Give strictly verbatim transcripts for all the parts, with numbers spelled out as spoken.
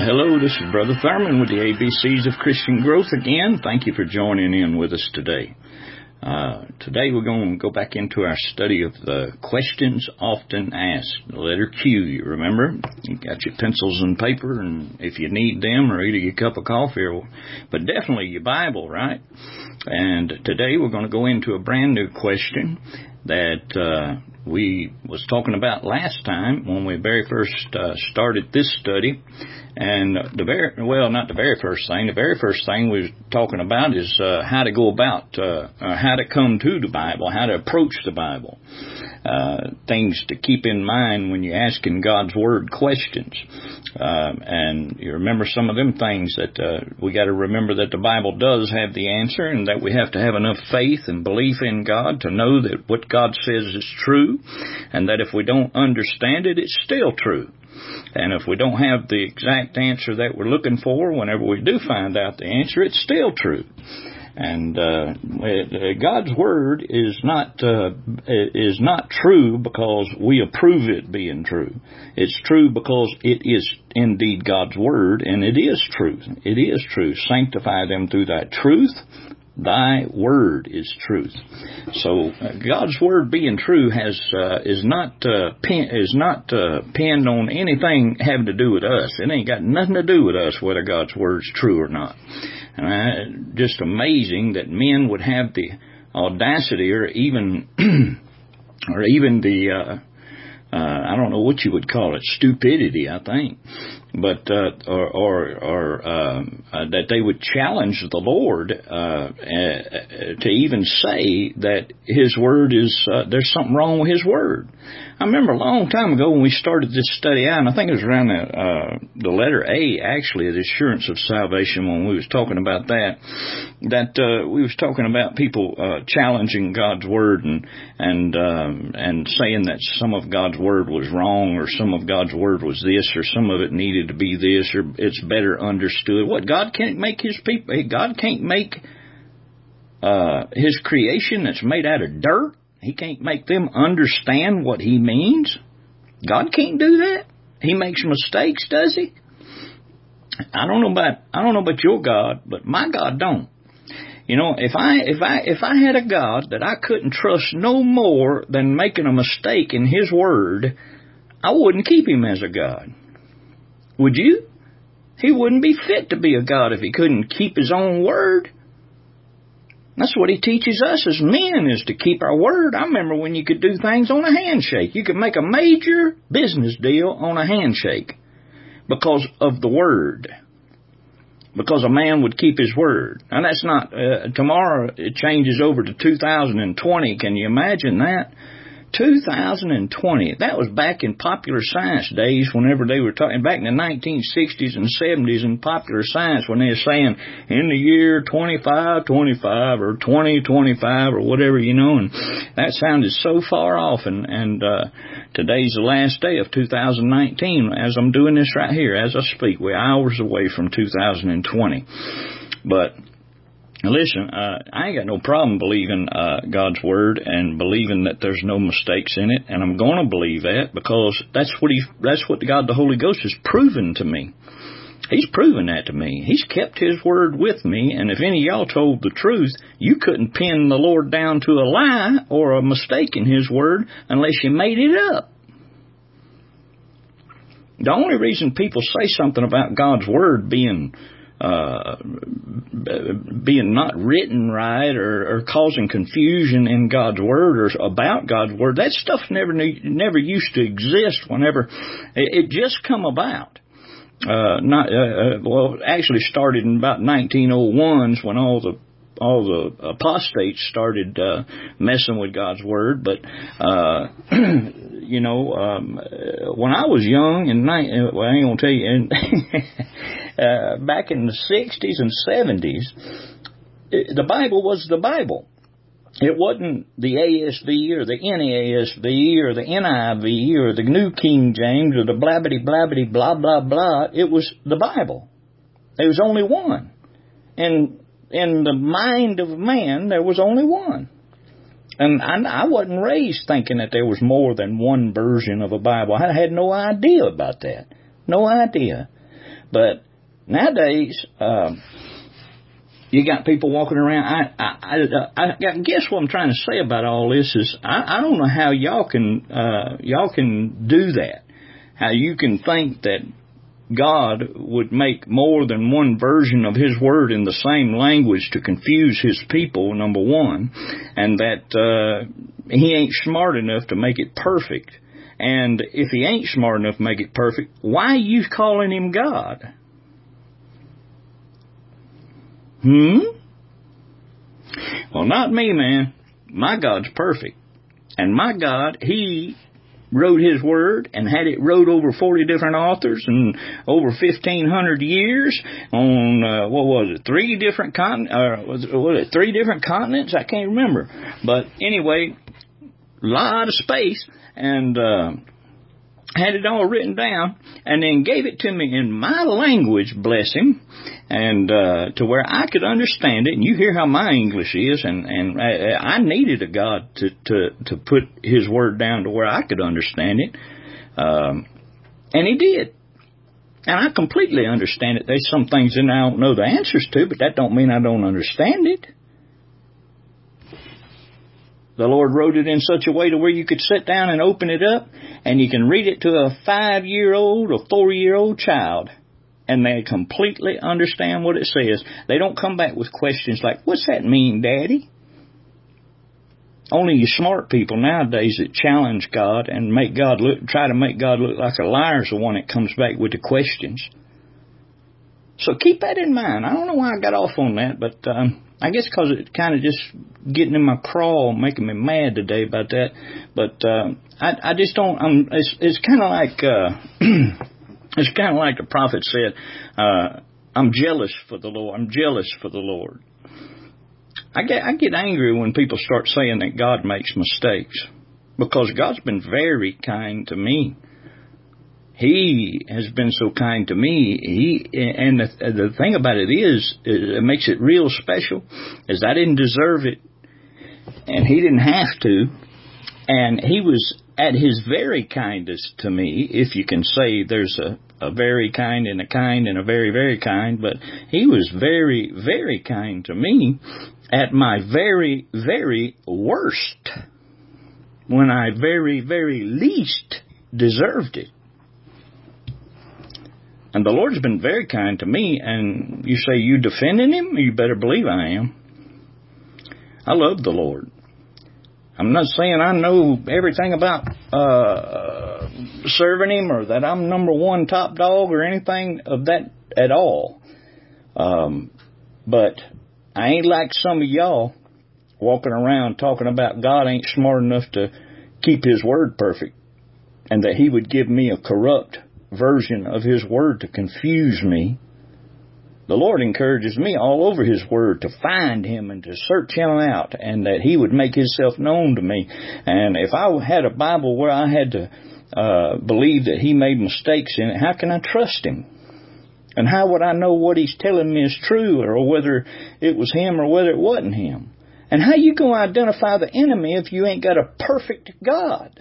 Hello, this is Brother Thurman with the A B Cs of Christian Growth again. Thank you for joining in with us today. Uh, today we're going to go back into our study of the questions often asked. The letter Q, you remember? You got your pencils and paper, and if you need them, or either your cup of coffee, or, but definitely your Bible, right? And today we're going to go into a brand new question that uh, we was talking about last time when we very first uh, started this study. And the very, well, not the very first thing. The very first thing we was talking about is uh, how to go about, uh, uh, how to come to the Bible, how to approach the Bible. Uh, things to keep in mind when you're asking God's Word questions. Uh, and you remember some of them things that uh, we got to remember that the Bible does have the answer, and that we have to have enough faith and belief in God to know that what God says is true, and that if we don't understand it, it's still true. And if we don't have the exact answer that we're looking for, whenever we do find out the answer, it's still true. And uh, God's Word is not uh, is not true because we approve it being true. It's true because it is indeed God's Word, and it is truth. It is true. Sanctify them through thy truth. Thy word is truth. So uh, God's Word being true has uh, is not uh, pen, is not uh, pinned on anything having to do with us. It ain't got nothing to do with us whether God's Word's true or not. And uh, just amazing that men would have the audacity, or even or even the uh, uh, I don't know what you would call it, stupidity, I think. But uh, or or, or um, uh, that they would challenge the Lord uh, uh, to even say that His Word is uh, there's something wrong with His Word. I remember a long time ago when we started this study out, and I think it was around the, uh, the letter A, actually, the assurance of salvation, when we was talking about that, that uh, we was talking about people uh, challenging God's Word and and um, and saying that some of God's Word was wrong, or some of God's Word was this, or some of it needed to be this, or it's better understood. What, God can't make His people, God can't make uh, His creation that's made out of dirt? He can't make them understand what He means? God can't do that? He makes mistakes, does He? I don't know about I don't know about your God, but my God don't. You know, if I if I if I had a God that I couldn't trust no more than making a mistake in His Word, I wouldn't keep Him as a God. Would you? He wouldn't be fit to be a God if He couldn't keep His own Word. That's what He teaches us as men, is to keep our word. I remember when you could do things on a handshake. You could make a major business deal on a handshake because of the word. Because a man would keep his word. Now that's not, uh, tomorrow it changes over to two thousand twenty. Can you imagine that? two thousand twenty. That was back in popular science days, whenever they were talking, back in the nineteen sixties and seventies in popular science, when they were saying in the year twenty-five twenty-five or twenty twenty-five or whatever, you know, and that sounded so far off. And, and uh, today's the last day of two thousand nineteen. As I'm doing this right here, as I speak, we're hours away from two thousand twenty. But listen, uh, I ain't got no problem believing uh, God's Word and believing that there's no mistakes in it, and I'm going to believe that because that's what he, that's what God the Holy Ghost has proven to me. He's proven that to me. He's kept His Word with me, and if any of y'all told the truth, you couldn't pin the Lord down to a lie or a mistake in His Word unless you made it up. The only reason people say something about God's Word being Uh, being not written right, or, or causing confusion in God's Word or about God's Word, that stuff never never used to exist. Whenever it, it just come about, uh, not uh, well, actually started in about nineteen oh ones when all the all the apostates started uh, messing with God's Word. But uh, you know, um, when I was young, and well, I ain't gonna tell you, and uh, back in the sixties and seventies, it, the Bible was the Bible. It wasn't the A S V or the N A S V or the N I V or the New King James or the blabbity blabbity blah blah blah. It was the Bible. There was only one, and in the mind of man, there was only one. And I, I wasn't raised thinking that there was more than one version of a Bible. I had no idea about that. No idea. But nowadays, um, you got people walking around. I, I, I, I guess what I'm trying to say about all this is I, I don't know how y'all can uh, y'all can do that. How you can think that God would make more than one version of His Word in the same language to confuse His people, number one, and that uh, He ain't smart enough to make it perfect. And if He ain't smart enough to make it perfect, why are you calling Him God? Hmm? Well, not me, man. My God's perfect. And my God, He wrote His Word and had it wrote over forty different authors and over fifteen hundred years on, uh, what was it, three different continents, uh, was, it, was it three different continents? I can't remember. But anyway, a lot of space, and uh, had it all written down, and then gave it to me in my language, bless Him, and uh, to where I could understand it. And you hear how my English is, and, and I, I needed a God to, to, to put His Word down to where I could understand it. Um, and He did. And I completely understand it. There's some things that I don't know the answers to, but that don't mean I don't understand it. The Lord wrote it in such a way to where you could sit down and open it up, and you can read it to a five-year-old or four-year-old child, and they completely understand what it says. They don't come back with questions like, what's that mean, Daddy? Only you smart people nowadays that challenge God and make God look, try to make God look like a liar is the one that comes back with the questions. So keep that in mind. I don't know why I got off on that, but um, I guess because it's kind of just getting in my crawl, making me mad today about that. But uh, I, I just don't. I'm, it's it's kind of like uh, it's kind of like the prophet said. Uh, I'm jealous for the Lord. I'm jealous for the Lord. I get I get angry when people start saying that God makes mistakes, because God's been very kind to me. He has been so kind to me. He and the, the thing about it is, it makes it real special, is I didn't deserve it, and He didn't have to, and He was at His very kindest to me, if you can say there's a, a very kind and a kind and a very, very kind, but He was very, very kind to me at my very, very worst, when I very, very least deserved it. And the Lord's been very kind to me, and you say you defending Him? You better believe I am. I love the Lord. I'm not saying I know everything about uh, serving Him, or that I'm number one top dog or anything of that at all. Um, but I ain't like some of y'all walking around talking about God ain't smart enough to keep His Word perfect, and that He would give me a corrupt version of His Word to confuse me. The Lord encourages me all over His Word to find Him and to search Him out, and that He would make Himself known to me. And if I had a Bible where I had to uh, believe that He made mistakes in it, how can I trust Him? And how would I know what He's telling me is true, or whether it was Him or whether it wasn't Him? And how you going to identify the enemy if you ain't got a perfect God?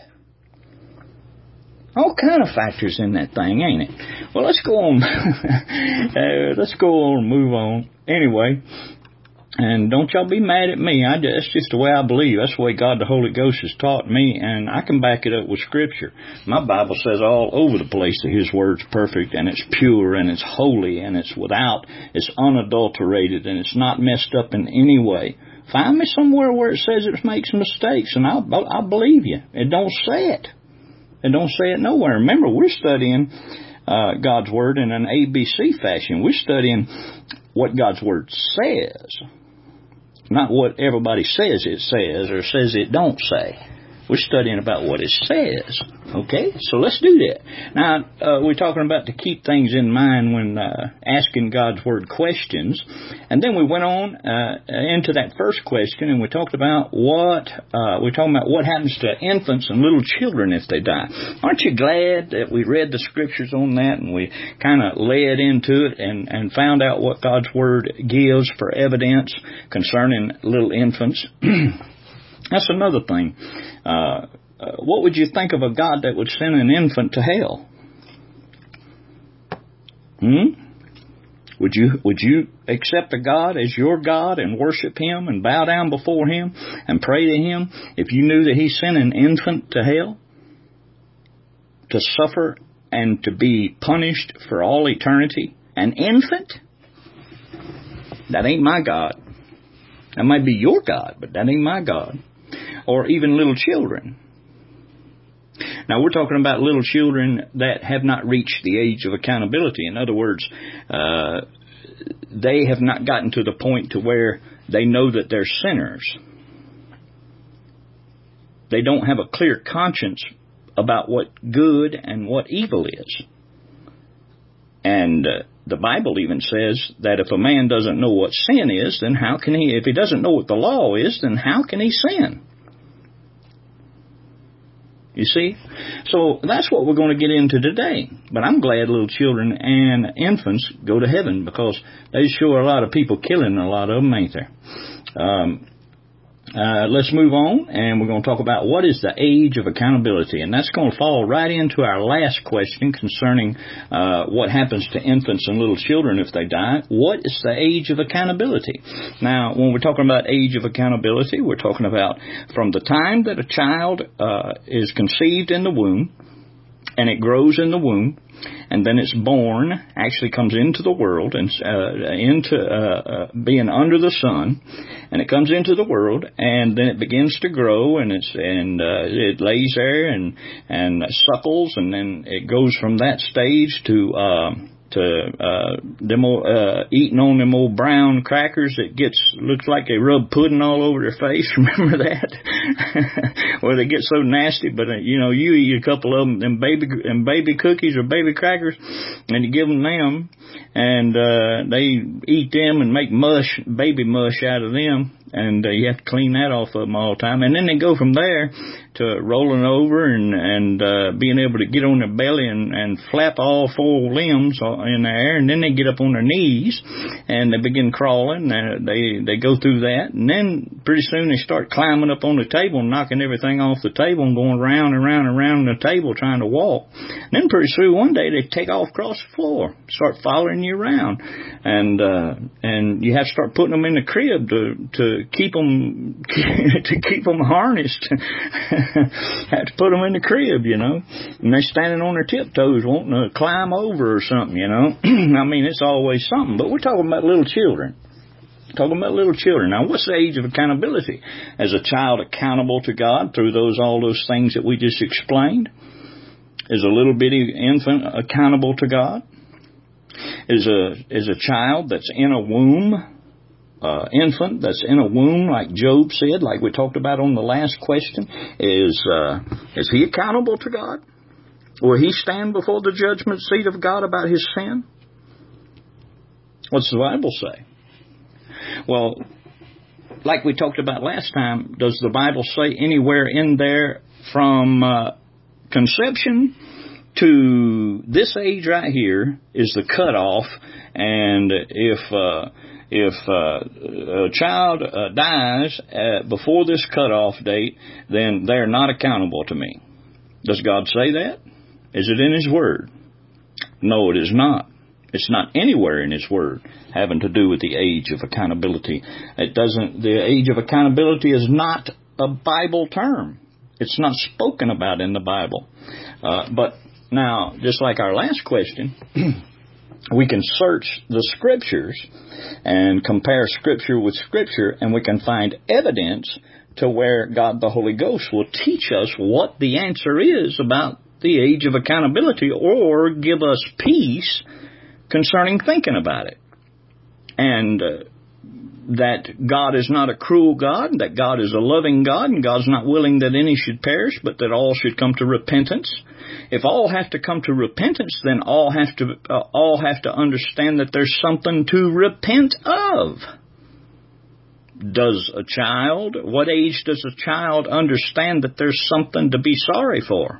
All kind of factors in that thing, ain't it? Well, let's go on. uh, let's go on and move on. Anyway, and don't y'all be mad at me. I, that's just the way I believe. That's the way God the Holy Ghost has taught me, and I can back it up with Scripture. My Bible says all over the place that His Word's perfect, and it's pure, and it's holy, and it's without, it's unadulterated, and it's not messed up in any way. Find me somewhere where it says it makes mistakes, and I'll, I'll believe you. It don't say it. And don't say it nowhere. Remember, we're studying uh, God's Word in an A B C fashion. We're studying what God's Word says, not what everybody says it says or says it don't say. We're studying about what it says. Okay? So let's do that. Now, uh, we're talking about to keep things in mind when uh, asking God's Word questions. And then we went on uh, into that first question, and we talked about what, uh, we're talking about what happens to infants and little children if they die. Aren't you glad that we read the Scriptures on that, and we kind of led into it and, and found out what God's Word gives for evidence concerning little infants? That's another thing. Uh, uh, what would you think of a God that would send an infant to hell? Hmm? Would you would you accept a God as your God and worship Him and bow down before Him and pray to Him if you knew that He sent an infant to hell to suffer and to be punished for all eternity? An infant? That ain't my God. That might be your God, but that ain't my God. Or even little children. Now, we're talking about little children that have not reached the age of accountability. In other words, uh, they have not gotten to the point to where they know that they're sinners. They don't have a clear conscience about what good and what evil is. And uh, the Bible even says that if a man doesn't know what sin is, then how can he, if he doesn't know what the law is, then how can he sin? You see? So that's what we're going to get into today. But I'm glad little children and infants go to heaven, because there's sure a lot of people killing a lot of them, ain't there? Um, uh, let's move on, and we're going to talk about what is the age of accountability. And that's going to fall right into our last question concerning uh, what happens to infants and little children if they die. What is the age of accountability? Now, when we're talking about age of accountability, we're talking about from the time that a child uh, is conceived in the womb, and it grows in the womb, and then it's born, actually comes into the world, and uh, into uh, uh, being under the sun, and it comes into the world, and then it begins to grow, and it's and uh, it lays there and and suckles, and then it goes from that stage to um, to uh, them old, uh, eating on them old brown crackers that gets looks like they rub pudding all over their face. Remember that? Where they get so nasty, but uh, you know, you eat a couple of them, them baby them baby cookies or baby crackers, and you give them them, and uh, they eat them and make mush, baby mush out of them, and uh, you have to clean that off of them all the time. And then they go from there to rolling over and and uh, being able to get on their belly and, and flap all four limbs in the air, and then they get up on their knees and they begin crawling, and they they go through that, and then pretty soon they start climbing up on the table and knocking everything off the table and going round and round and round the table trying to walk. And then pretty soon one day they take off across the floor, start following you around, and uh, and you have to start putting them in the crib to to keep them to keep them harnessed. Have to put them in the crib, you know, and they're standing on their tiptoes wanting to climb over or something, you know. I mean, it's always something. But we're talking about little children. Talking about little children. Now, what's the age of accountability? Is a child accountable to God through those all those things that we just explained? Is a little bitty infant accountable to God? Is a is a child that's in a womb, Uh, infant that's in a womb, like Job said, like we talked about on the last question, is uh, is he accountable to God? Will he stand before the judgment seat of God about his sin? What's the Bible say? Well, like we talked about last time, does the Bible say anywhere in there from uh, conception to this age right here is the cutoff, and if uh, If uh, a child uh, dies uh, before this cutoff date, then they're not accountable to me. Does God say that? Is it in His Word? No, it is not. It's not anywhere in His Word having to do with the age of accountability. It doesn't. The age of accountability is not a Bible term. It's not spoken about in the Bible. Uh, but now, just like our last question, we can search the Scriptures and compare Scripture with Scripture, and we can find evidence to where God the Holy Ghost will teach us what the answer is about the age of accountability, or give us peace concerning thinking about it. And uh, that God is not a cruel God, that God is a loving God, and God's not willing that any should perish, but that all should come to repentance. If all have to come to repentance, then all have to uh, all have to understand that there's something to repent of. Does a child, what age does a child understand that there's something to be sorry for?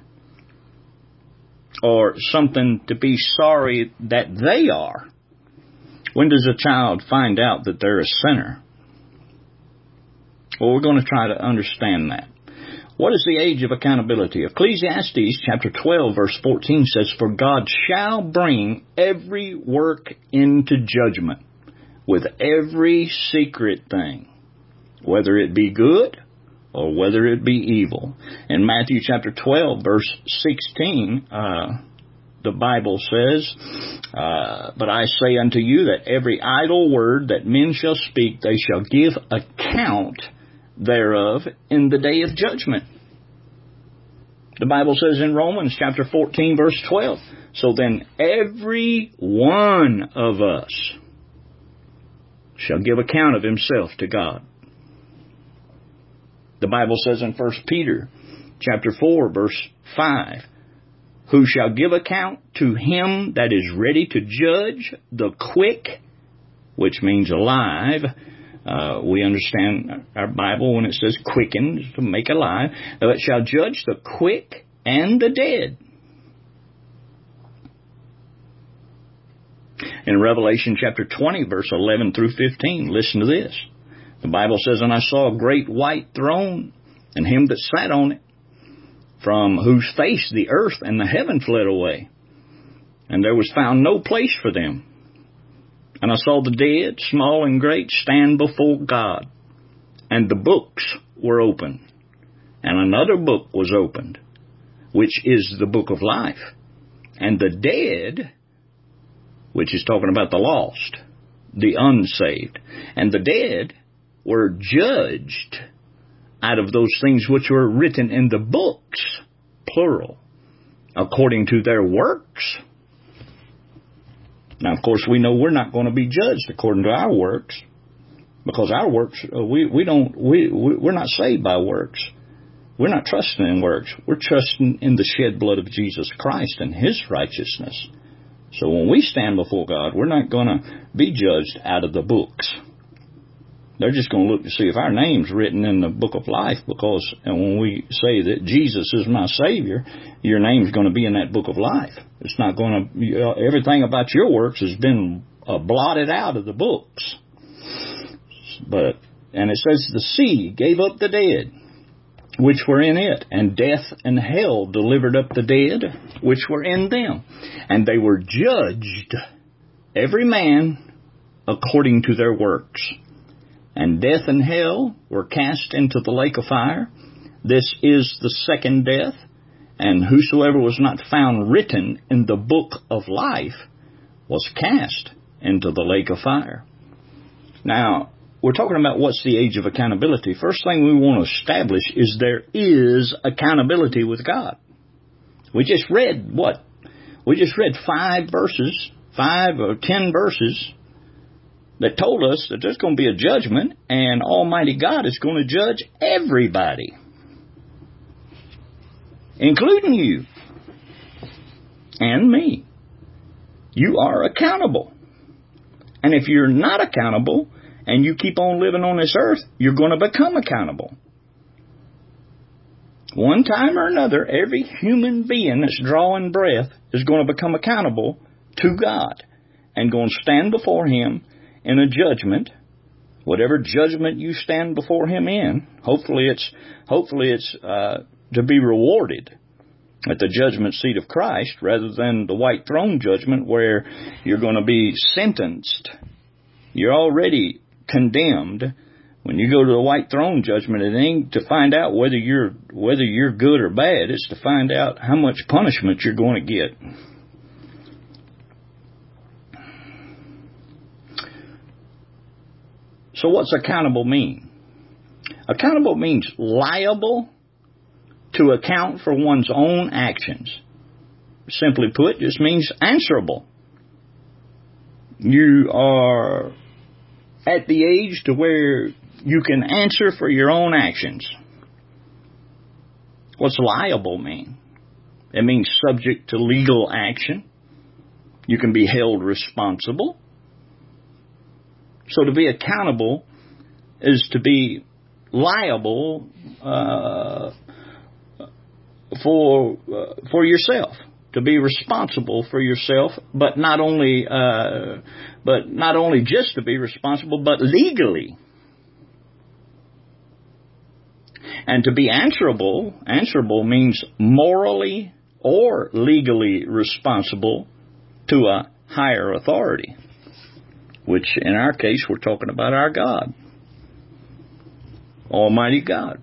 Or something to be sorry that they are? When does a child find out that they're a sinner? Well, we're going to try to understand that. What is the age of accountability? Ecclesiastes chapter twelve verse fourteen says, "For God shall bring every work into judgment with every secret thing, whether it be good or whether it be evil." In Matthew chapter twelve verse sixteen, uh, the Bible says, uh, "But I say unto you that every idle word that men shall speak, they shall give account thereof in the day of judgment." The Bible says in Romans chapter fourteen verse twelve, "So then every one of us shall give account of himself to God." The Bible says in First Peter chapter four verse five, "Who shall give account to him that is ready to judge the quick," which means alive. Uh, we understand our Bible when it says quickened, to make alive. "That shall judge the quick and the dead." In Revelation chapter twenty, verse eleven through fifteen, listen to this. The Bible says, "And I saw a great white throne, and him that sat on it, from whose face the earth and the heaven fled away, and there was found no place for them. And I saw the dead, small and great, stand before God, and the books were opened. And another book was opened, which is the book of life. And the dead," which is talking about the lost, the unsaved, "and the dead were judged out of those things which were written in the books," plural, "according to their works." Now, of course, we know we're not going to be judged according to our works, because our works, we, we don't, we, we're not saved by works. We're not trusting in works. We're trusting in the shed blood of Jesus Christ and His righteousness. So when we stand before God, we're not going to be judged out of the books. They're just going to look to see if our name's written in the book of life, because and when we say that Jesus is my Savior, your name's going to be in that book of life. It's not going to, you know, everything about your works has been uh, blotted out of the books. But, and it says, "The sea gave up the dead, which were in it, and death and hell delivered up the dead, which were in them. And they were judged, every man according to their works. And death and hell were cast into the lake of fire. This is the second death. And whosoever was not found written in the book of life was cast into the lake of fire." Now, we're talking about what's the age of accountability. First thing we want to establish is there is accountability with God. We just read what? We just read five verses, five or ten verses that told us that there's going to be a judgment, and Almighty God is going to judge everybody, including you and me. You are accountable. And if you're not accountable and you keep on living on this earth, you're going to become accountable. One time or another, every human being that's drawing breath is going to become accountable to God and going to stand before Him in a judgment, whatever judgment you stand before Him in. Hopefully it's hopefully it's uh, to be rewarded at the judgment seat of Christ, rather than the white throne judgment where you're going to be sentenced. You're already condemned. When you go to the white throne judgment, it ain't to find out whether you're whether you're good or bad. It's to find out how much punishment you're going to get. So what's accountable mean? Accountable means liable to account for one's own actions. Simply put, just means answerable. You are at the age to where you can answer for your own actions. What's liable mean? It means subject to legal action. You can be held responsible. So to be accountable is to be liable uh, for uh, for yourself, to be responsible for yourself, but not only uh, but not only just to be responsible, but legally. And to be answerable, answerable means morally or legally responsible to a higher authority, which in our case we're talking about our God, Almighty God.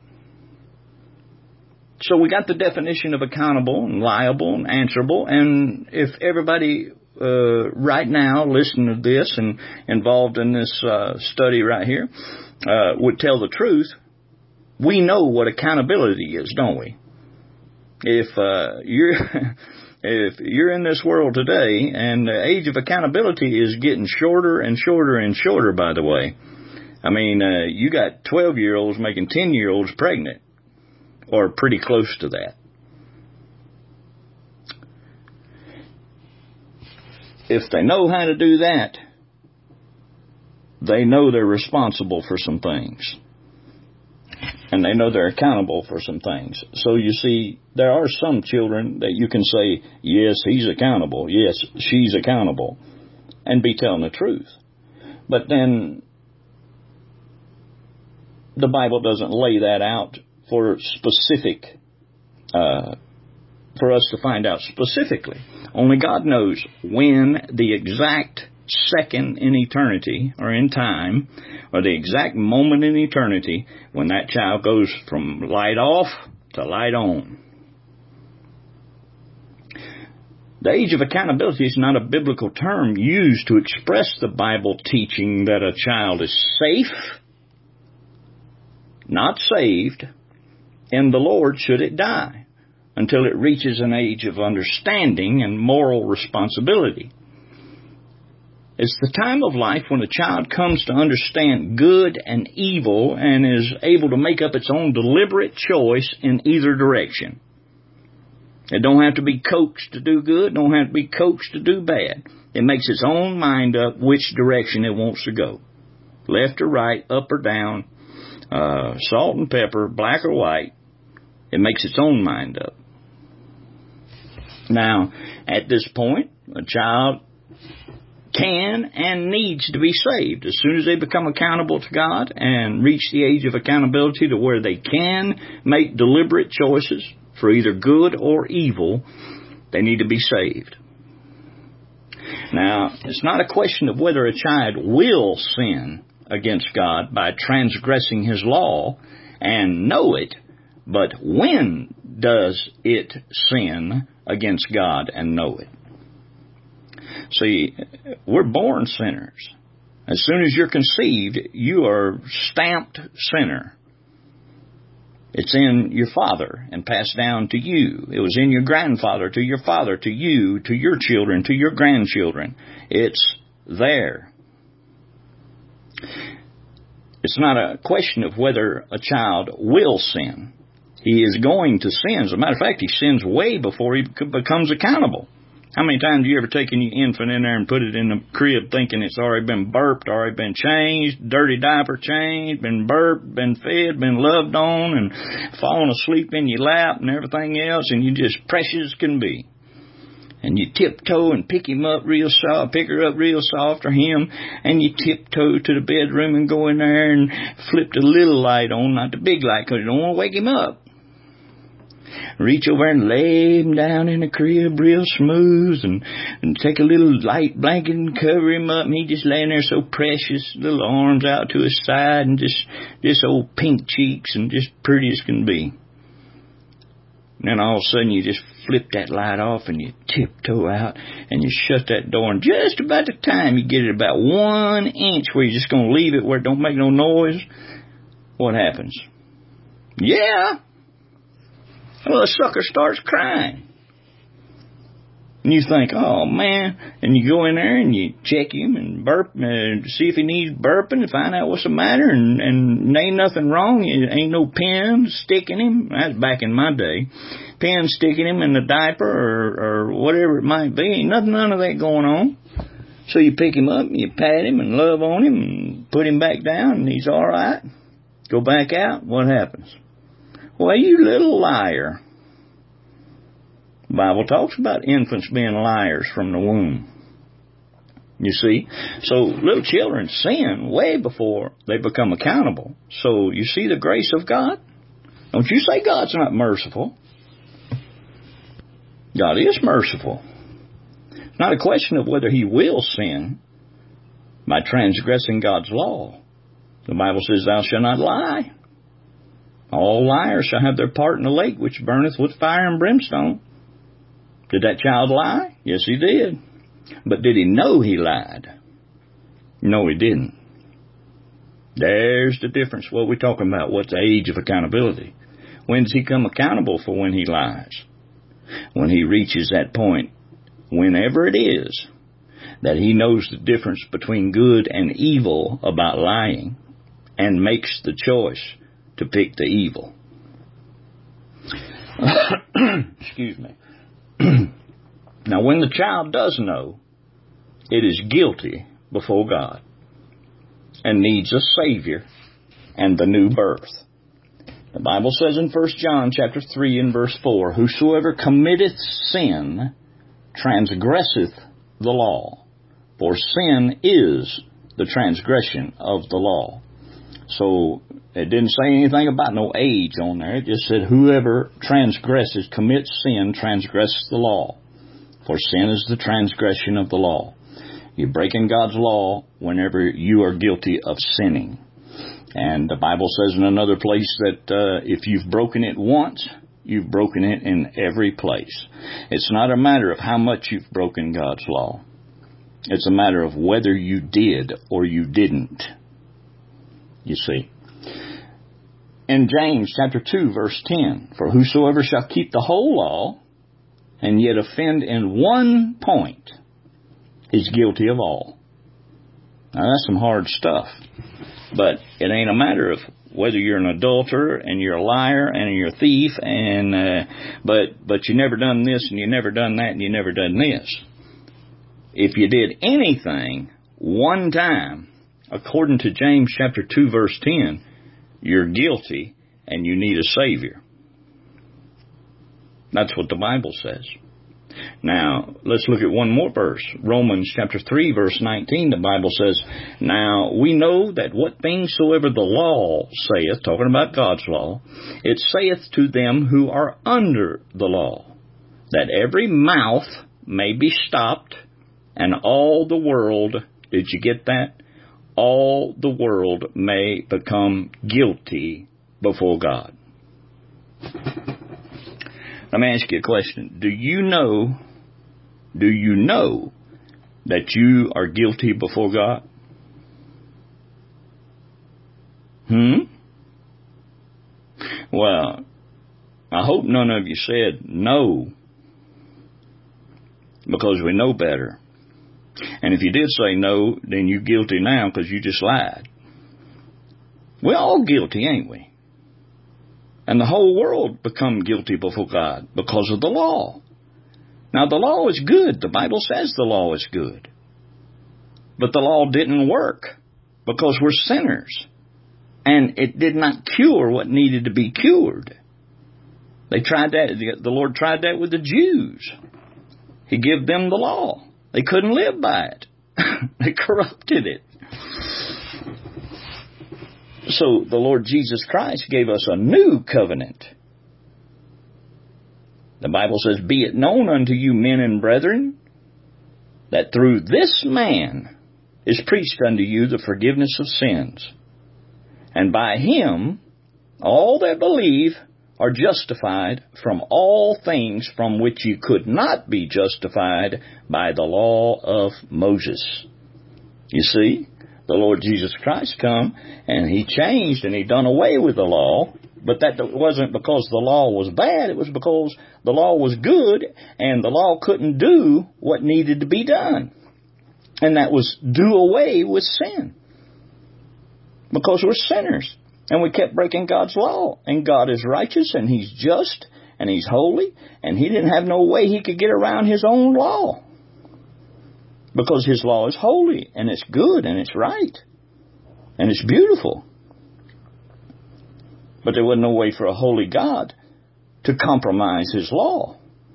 So we got the definition of accountable and liable and answerable, and if everybody uh, right now listening to this and involved in this uh, study right here uh, would tell the truth, we know what accountability is, don't we? If uh, you're if you're in this world today, and the age of accountability is getting shorter and shorter and shorter, by the way. I mean, uh, you got twelve-year-olds making ten-year-olds pregnant, or pretty close to that. If they know how to do that, they know they're responsible for some things. And they know they're accountable for some things. So you see, there are some children that you can say, yes, he's accountable, yes, she's accountable, and be telling the truth. But then the Bible doesn't lay that out for specific, uh, for us to find out specifically. Only God knows when the exact second in eternity, or in time, or the exact moment in eternity when that child goes from light off to light on. The age of accountability is not a biblical term used to express the Bible teaching that a child is safe, not saved, in the Lord should it die, until it reaches an age of understanding and moral responsibility. It's the time of life when a child comes to understand good and evil and is able to make up its own deliberate choice in either direction. It don't have to be coaxed to do good, don't have to be coaxed to do bad. It makes its own mind up which direction it wants to go. Left or right, up or down, uh, salt and pepper, black or white. It makes its own mind up. Now, at this point, a child can and needs to be saved. As soon as they become accountable to God and reach the age of accountability to where they can make deliberate choices for either good or evil, they need to be saved. Now, it's not a question of whether a child will sin against God by transgressing His law and know it, but when does it sin against God and know it? See, we're born sinners. As soon as you're conceived, you are stamped sinner. It's in your father and passed down to you. It was in your grandfather, to your father, to you, to your children, to your grandchildren. It's there. It's not a question of whether a child will sin. He is going to sin. As a matter of fact, he sins way before he becomes accountable. How many times have you ever taken your infant in there and put it in the crib thinking it's already been burped, already been changed, dirty diaper changed, been burped, been fed, been loved on, and fallen asleep in your lap and everything else, and you just precious as can be. And you tiptoe and pick him up real soft, pick her up real soft or him, and you tiptoe to the bedroom and go in there and flip the little light on, not the big light, because you don't want to wake him up. Reach over and lay him down in the crib real smooth and, and take a little light blanket and cover him up, and he just laying there so precious, little arms out to his side and just, just old pink cheeks and just pretty as can be. And then all of a sudden you just flip that light off and you tiptoe out and you shut that door, and just about the time you get it about one inch where you're just going to leave it where it don't make no noise, what happens? Yeah! Well, the sucker starts crying. And you think, oh, man. And you go in there and you check him and burp, uh, see if he needs burping and find out what's the matter. And, and ain't nothing wrong. It ain't no pen sticking him. That's back in my day. Pen sticking him in the diaper or, or whatever it might be. Ain't nothing, none of that going on. So you pick him up and you pat him and love on him and put him back down and he's all right. Go back out. What happens? Well, you little liar. The Bible talks about infants being liars from the womb. You see? So little children sin way before they become accountable. So you see the grace of God? Don't you say God's not merciful. God is merciful. It's not a question of whether He will sin by transgressing God's law. The Bible says, thou shalt not lie. All liars shall have their part in the lake which burneth with fire and brimstone. Did that child lie? Yes, he did. But did he know he lied? No, he didn't. There's the difference. What we're talking about. What's the age of accountability? When does he come accountable for when he lies? When he reaches that point, whenever it is, that he knows the difference between good and evil about lying and makes the choice to pick the evil. Excuse me. Now, when the child does know, it is guilty before God and needs a Savior and the new birth. The Bible says in First John chapter three and verse four, whosoever committeth sin transgresseth the law, for sin is the transgression of the law. So it didn't say anything about no age on there. It just said whoever transgresses, commits sin, transgresses the law. For sin is the transgression of the law. You're breaking God's law whenever you are guilty of sinning. And the Bible says in another place that uh, if you've broken it once, you've broken it in every place. It's not a matter of how much you've broken God's law. It's a matter of whether you did or you didn't. You see. In James chapter two verse ten, for whosoever shall keep the whole law and yet offend in one point is guilty of all. Now that's some hard stuff. But it ain't a matter of whether you're an adulterer and you're a liar and you're a thief and uh, but but you never done this and you never done that and you never done this. If you did anything one time, according to James chapter two verse ten, you're guilty and you need a Savior. That's what the Bible says. Now, let's look at one more verse. Romans chapter three verse nineteen, the Bible says, now we know that what things soever the law saith, talking about God's law, it saith to them who are under the law, that every mouth may be stopped, and all the world, did you get that? All the world may become guilty before God. Let me ask you a question. Do you know, do you know that you are guilty before God? Hmm? Well, I hope none of you said no, because we know better. And if you did say no, then you're guilty now because you just lied. We're all guilty, ain't we? And the whole world become guilty before God because of the law. Now, the law is good. The Bible says the law is good. But the law didn't work because we're sinners. And it did not cure what needed to be cured. They tried that. The Lord tried that with the Jews. He gave them the law. They couldn't live by it. They corrupted it. So the Lord Jesus Christ gave us a new covenant. The Bible says, be it known unto you men and brethren, that through this man is preached unto you the forgiveness of sins. And by him, all that believe are justified from all things from which you could not be justified by the law of Moses. You see, the Lord Jesus Christ come and He changed and He done away with the law. But that wasn't because the law was bad. It was because the law was good and the law couldn't do what needed to be done. And that was do away with sin. Because we're sinners. And we kept breaking God's law. And God is righteous and He's just and He's holy. And He didn't have no way He could get around His own law. Because His law is holy and it's good and it's right. And it's beautiful. But there wasn't no way for a holy God to compromise His law.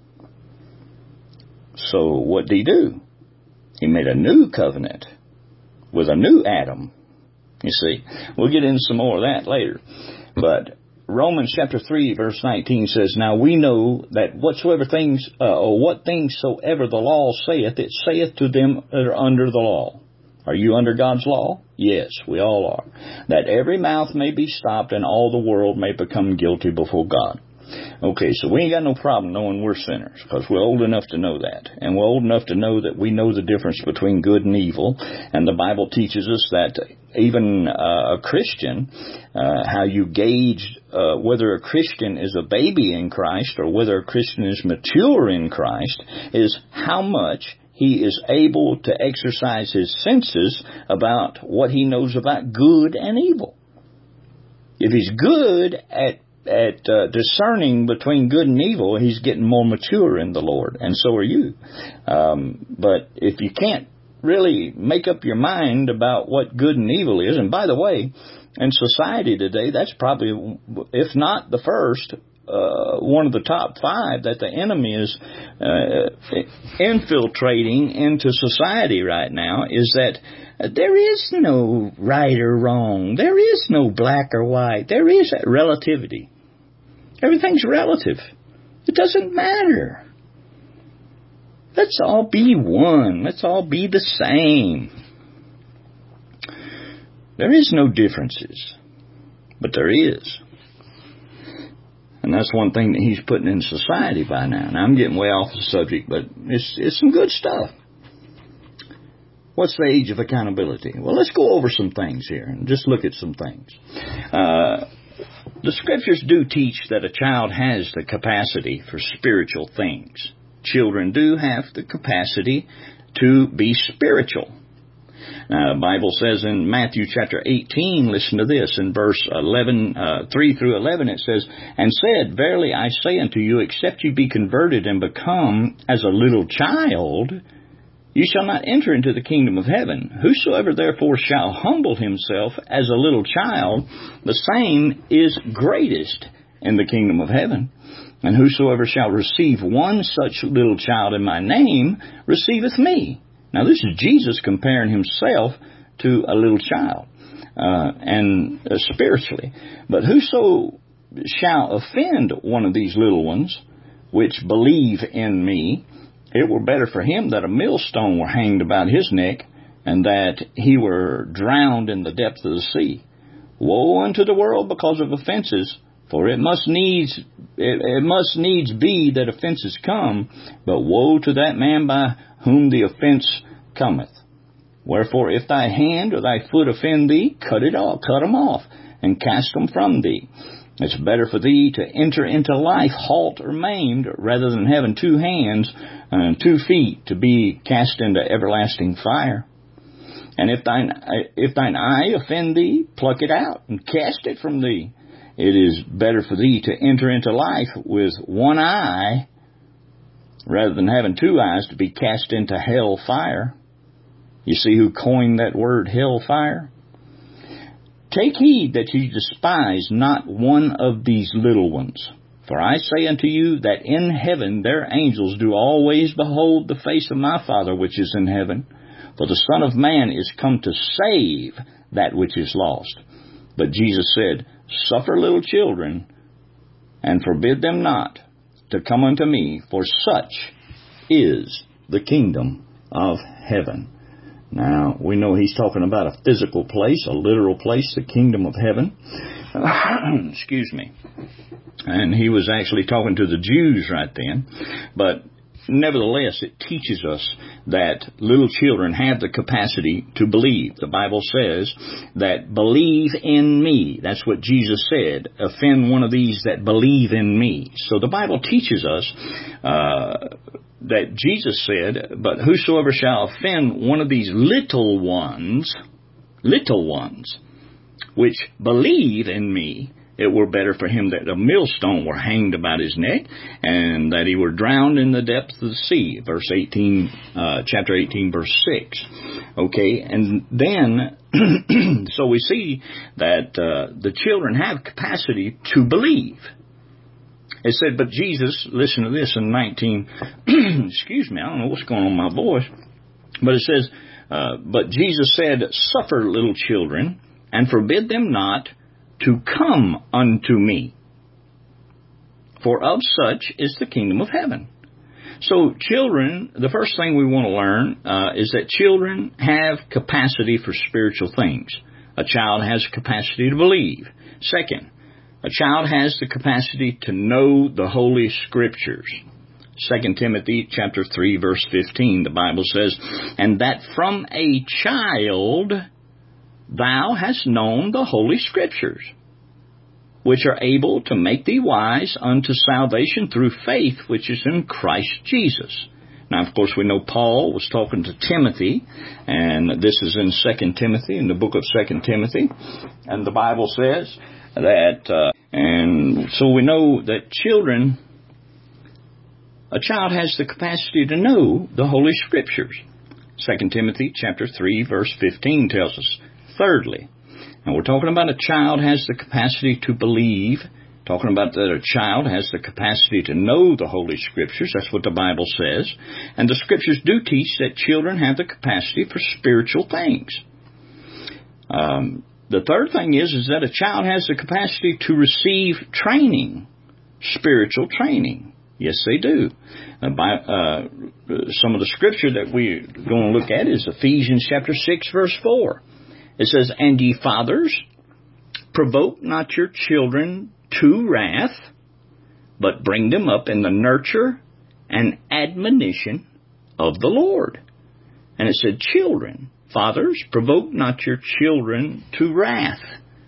So what did He do? He made a new covenant with a new Adam. You see, we'll get into some more of that later. But Romans chapter three, verse nineteen says, Now we know that whatsoever things, uh, or what things soever the law saith, it saith to them that are under the law. Are you under God's law? Yes, we all are. That every mouth may be stopped and all the world may become guilty before God. Okay, so we ain't got no problem knowing we're sinners, because we're old enough to know that. And we're old enough to know that we know the difference between good and evil. And the Bible teaches us that even uh, a Christian, uh, how you gauge uh, whether a Christian is a baby in Christ or whether a Christian is mature in Christ is how much he is able to exercise his senses about what he knows about good and evil. If he's good at at uh, discerning between good and evil, he's getting more mature in the Lord, and so are you. Um, but if you can't really make up your mind about what good and evil is, and by the way, in society today, that's probably, if not the first, uh, one of the top five that the enemy is uh, infiltrating into society right now, is that there is no right or wrong. There is no black or white. There is relativity. Everything's relative. It doesn't matter. Let's all be one. Let's all be the same. There is no differences, but there is. And that's one thing that he's putting in society by now. Now, I'm getting way off the subject, but it's, it's some good stuff. What's the age of accountability? Well, let's go over some things here and just look at some things. Uh, the Scriptures do teach that a child has the capacity for spiritual things. Children do have the capacity to be spiritual. Now, the Bible says in Matthew chapter eighteen, listen to this, in verse eleven, uh, three through eleven, it says, And said, Verily I say unto you, except you be converted and become as a little child, you shall not enter into the kingdom of heaven. Whosoever therefore shall humble himself as a little child, the same is greatest in the kingdom of heaven. And whosoever shall receive one such little child in my name, receiveth me. Now this is Jesus comparing himself to a little child, uh, and uh, spiritually. But whoso shall offend one of these little ones, which believe in me, it were better for him that a millstone were hanged about his neck, and that he were drowned in the depth of the sea. Woe unto the world because of offenses, for it must needs it, it must needs be that offenses come, but woe to that man by whom the offense cometh. Wherefore, if thy hand or thy foot offend thee, cut it off, cut them off, and cast them from thee. It's better for thee to enter into life halt or maimed, rather than having two hands and two feet to be cast into everlasting fire. And if thine if thine eye offend thee, pluck it out and cast it from thee. It is better for thee to enter into life with one eye, rather than having two eyes to be cast into hell fire. You see who coined that word hell fire? Take heed that ye despise not one of these little ones. For I say unto you that in heaven their angels do always behold the face of my Father which is in heaven. For the Son of Man is come to save that which is lost. But Jesus said, Suffer little children, and forbid them not to come unto me, for such is the kingdom of heaven. Now, we know he's talking about a physical place, a literal place, the kingdom of heaven. Excuse me. And he was actually talking to the Jews right then. But nevertheless, it teaches us that little children have the capacity to believe. The Bible says that believe in me. That's what Jesus said. Offend one of these that believe in me. So the Bible teaches us uh, that Jesus said, but whosoever shall offend one of these little ones, little ones, which believe in me, it were better for him that a millstone were hanged about his neck, and that he were drowned in the depths of the sea. Verse eighteen, uh, chapter eighteen, verse six. Okay, and then, so we see that uh, the children have capacity to believe. It said, but Jesus, listen to this in nineteen, excuse me, I don't know what's going on with my voice, but it says, uh, but Jesus said, Suffer little children, and forbid them not, to come unto me. For of such is the kingdom of heaven. So children, the first thing we want to learn uh, is that children have capacity for spiritual things. A child has capacity to believe. Second, a child has the capacity to know the Holy Scriptures. Second Timothy chapter three, verse fifteen, the Bible says, and that from a child thou hast known the Holy Scriptures, which are able to make thee wise unto salvation through faith which is in Christ Jesus. Now, of course, we know Paul was talking to Timothy, and this is in Second Timothy, in the book of Second Timothy, and the Bible says that, uh, and so we know that children, a child has the capacity to know the Holy Scriptures. Second Timothy chapter three, verse fifteen tells us. Thirdly, and we're talking about a child has the capacity to believe, talking about that a child has the capacity to know the Holy Scriptures. That's what the Bible says. And the Scriptures do teach that children have the capacity for spiritual things. Um, the third thing is, is that a child has the capacity to receive training, spiritual training. Yes, they do. Uh, by, uh, some of the Scripture that we're going to look at is Ephesians chapter six, verse four. It says, and ye fathers, provoke not your children to wrath, but bring them up in the nurture and admonition of the Lord. And it said, children, fathers, provoke not your children to wrath.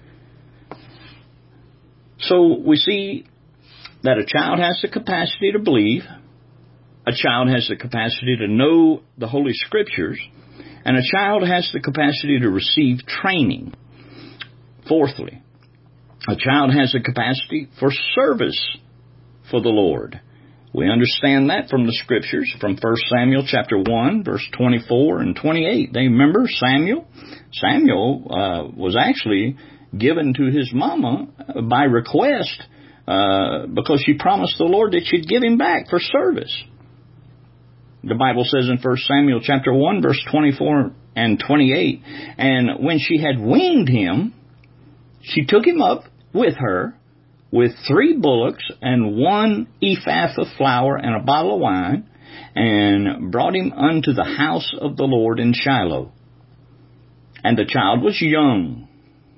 So we see that a child has the capacity to believe, a child has the capacity to know the Holy Scriptures, and a child has the capacity to receive training. Fourthly, a child has a capacity for service for the Lord. We understand that from the Scriptures, from First Samuel chapter one, verse twenty-four and twenty-eight. They remember Samuel? Samuel uh, was actually given to his mama by request uh, because she promised the Lord that she'd give him back for service. The Bible says in First Samuel chapter one, verse twenty-four and twenty-eight, and when she had weaned him, she took him up with her with three bullocks and one ephah of flour and a bottle of wine, and brought him unto the house of the Lord in Shiloh. And the child was young.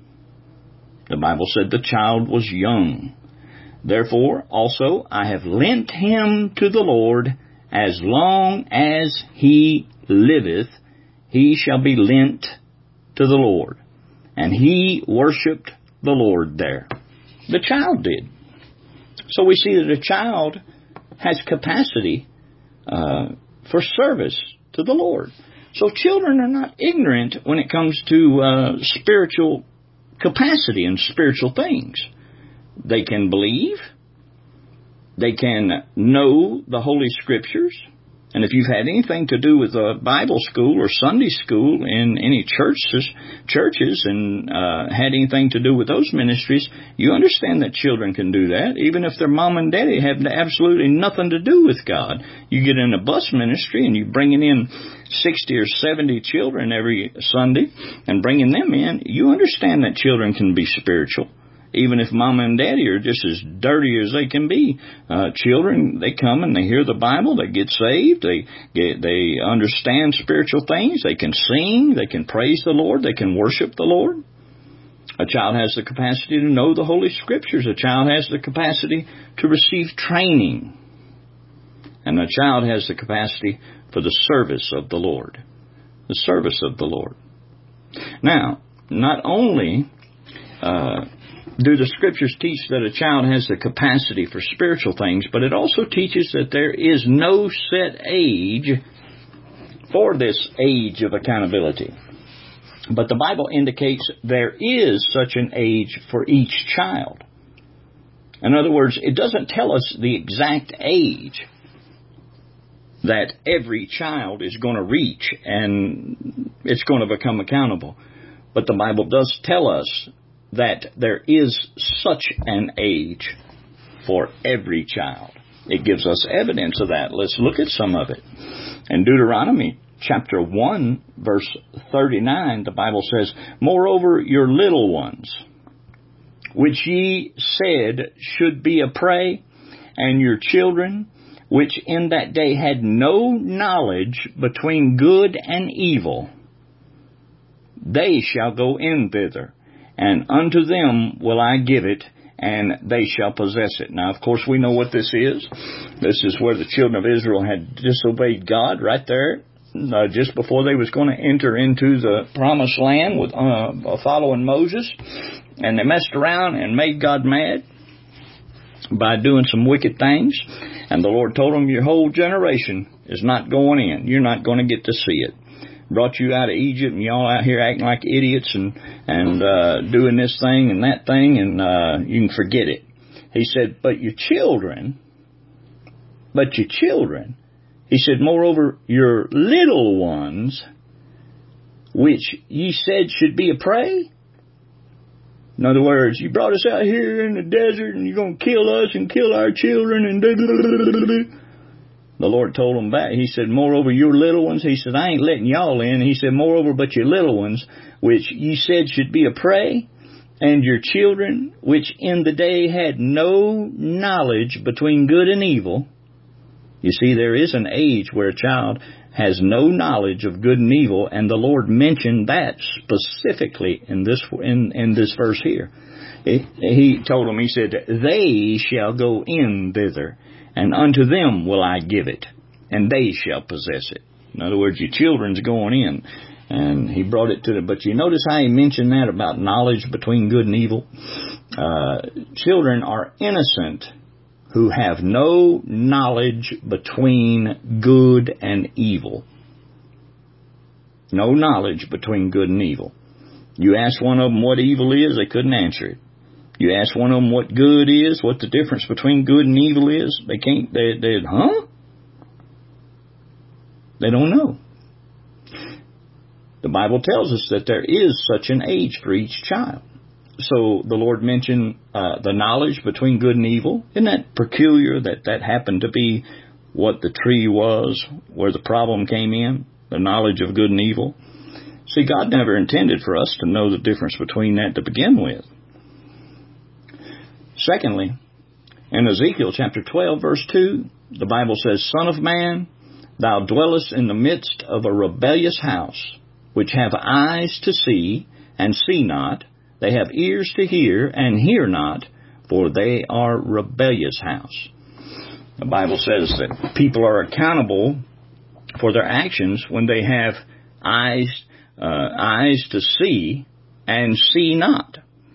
The Bible said the child was young. Therefore also I have lent him to the Lord. As long as he liveth, he shall be lent to the Lord. And he worshipped the Lord there. The child did. So we see that a child has capacity uh, for service to the Lord. So children are not ignorant when it comes to uh, spiritual capacity and spiritual things. They can believe. They can know the Holy Scriptures. And if you've had anything to do with a Bible school or Sunday school in any churches, churches and uh, had anything to do with those ministries, you understand that children can do that, even if their mom and daddy have absolutely nothing to do with God. You get in a bus ministry and you're bringing in sixty or seventy children every Sunday and bringing them in, you understand that children can be spiritual. Even if mama and daddy are just as dirty as they can be, uh, children, they come and they hear the Bible, they get saved, they get, they understand spiritual things, they can sing, they can praise the Lord, they can worship the Lord. A child has the capacity to know the Holy Scriptures. A child has the capacity to receive training. And a child has the capacity for the service of the Lord. The service of the Lord. Now, not only Uh, do the Scriptures teach that a child has the capacity for spiritual things, but it also teaches that there is no set age for this age of accountability. But the Bible indicates there is such an age for each child. In other words, it doesn't tell us the exact age that every child is going to reach and it's going to become accountable. But the Bible does tell us that there is such an age for every child. It gives us evidence of that. Let's look at some of it. In Deuteronomy chapter one, verse thirty-nine, the Bible says, moreover, your little ones, which ye said should be a prey, and your children, which in that day had no knowledge between good and evil, they shall go in thither, and unto them will I give it, and they shall possess it. Now, of course, we know what this is. This is where the children of Israel had disobeyed God right there, uh, just before they was going to enter into the promised land with uh, following Moses. And they messed around and made God mad by doing some wicked things. And the Lord told them, your whole generation is not going in. You're not going to get to see it. Brought you out of Egypt, and y'all out here acting like idiots and and uh, doing this thing and that thing, and uh, you can forget it. He said, but your children, but your children, he said, moreover, your little ones, which ye said should be a prey. In other words, you brought us out here in the desert, and you're going to kill us and kill our children, and da, da, da, da, da. The Lord told him back. He said, moreover, your little ones, he said, I ain't letting y'all in. He said, moreover, but your little ones, which ye said should be a prey, and your children, which in the day had no knowledge between good and evil. You see, there is an age where a child has no knowledge of good and evil, and the Lord mentioned that specifically in this in, in this verse here. It, he told them, he said, they shall go in thither, and unto them will I give it, and they shall possess it. In other words, your children's going in. And he brought it to them. But you notice how he mentioned that about knowledge between good and evil? Uh, children are innocent who have no knowledge between good and evil. No knowledge between good and evil. You ask one of them what evil is, they couldn't answer it. You ask one of them what good is, what the difference between good and evil is, they can't, they, they, huh? They don't know. The Bible tells us that there is such an age for each child. So the Lord mentioned uh, the knowledge between good and evil. Isn't that peculiar that that happened to be what the tree was, where the problem came in, the knowledge of good and evil? See, God never intended for us to know the difference between that to begin with. Secondly, in Ezekiel chapter twelve, verse two, the Bible says, Son of man, thou dwellest in the midst of a rebellious house, which have eyes to see, and see not. They have ears to hear, and hear not, for they are rebellious house. The Bible says that people are accountable for their actions when they have eyes, uh, eyes to see, and see not.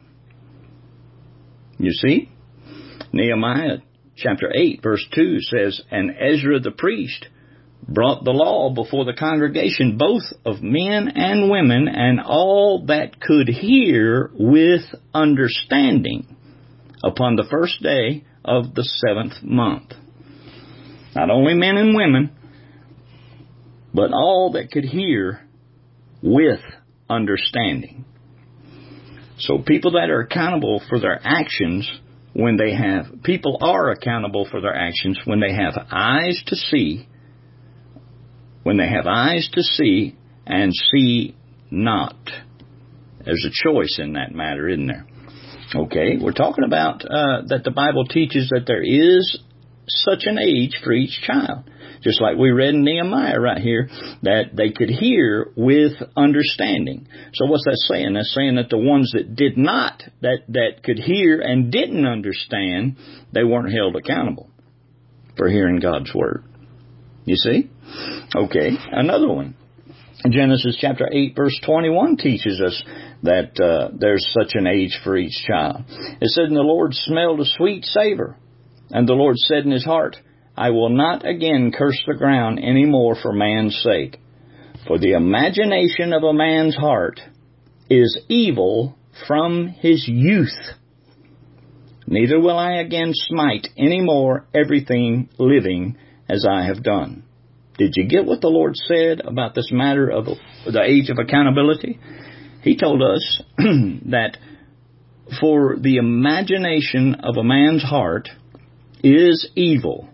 You see? Nehemiah chapter eight, verse two says, And Ezra the priest brought the law before the congregation, both of men and women, and all that could hear with understanding, upon the first day of the seventh month. Not only men and women, but all that could hear with understanding. So people that are accountable for their actions when they have, people are accountable for their actions when they have eyes to see, when they have eyes to see and see not. There's a choice in that matter, isn't there? Okay, we're talking about uh, that the Bible teaches that there is such an age for each child. Just like we read in Nehemiah right here, that they could hear with understanding. So what's that saying? That's saying that the ones that did not, that, that could hear and didn't understand, they weren't held accountable for hearing God's word. You see? Okay, another one. Genesis chapter eight, verse twenty-one teaches us that uh, there's such an age for each child. It said, And the Lord smelled a sweet savor, and the Lord said in his heart, I will not again curse the ground any more for man's sake. For the imagination of a man's heart is evil from his youth. Neither will I again smite any more everything living as I have done. Did you get what the Lord said about this matter of the age of accountability? He told us that for the imagination of a man's heart is evil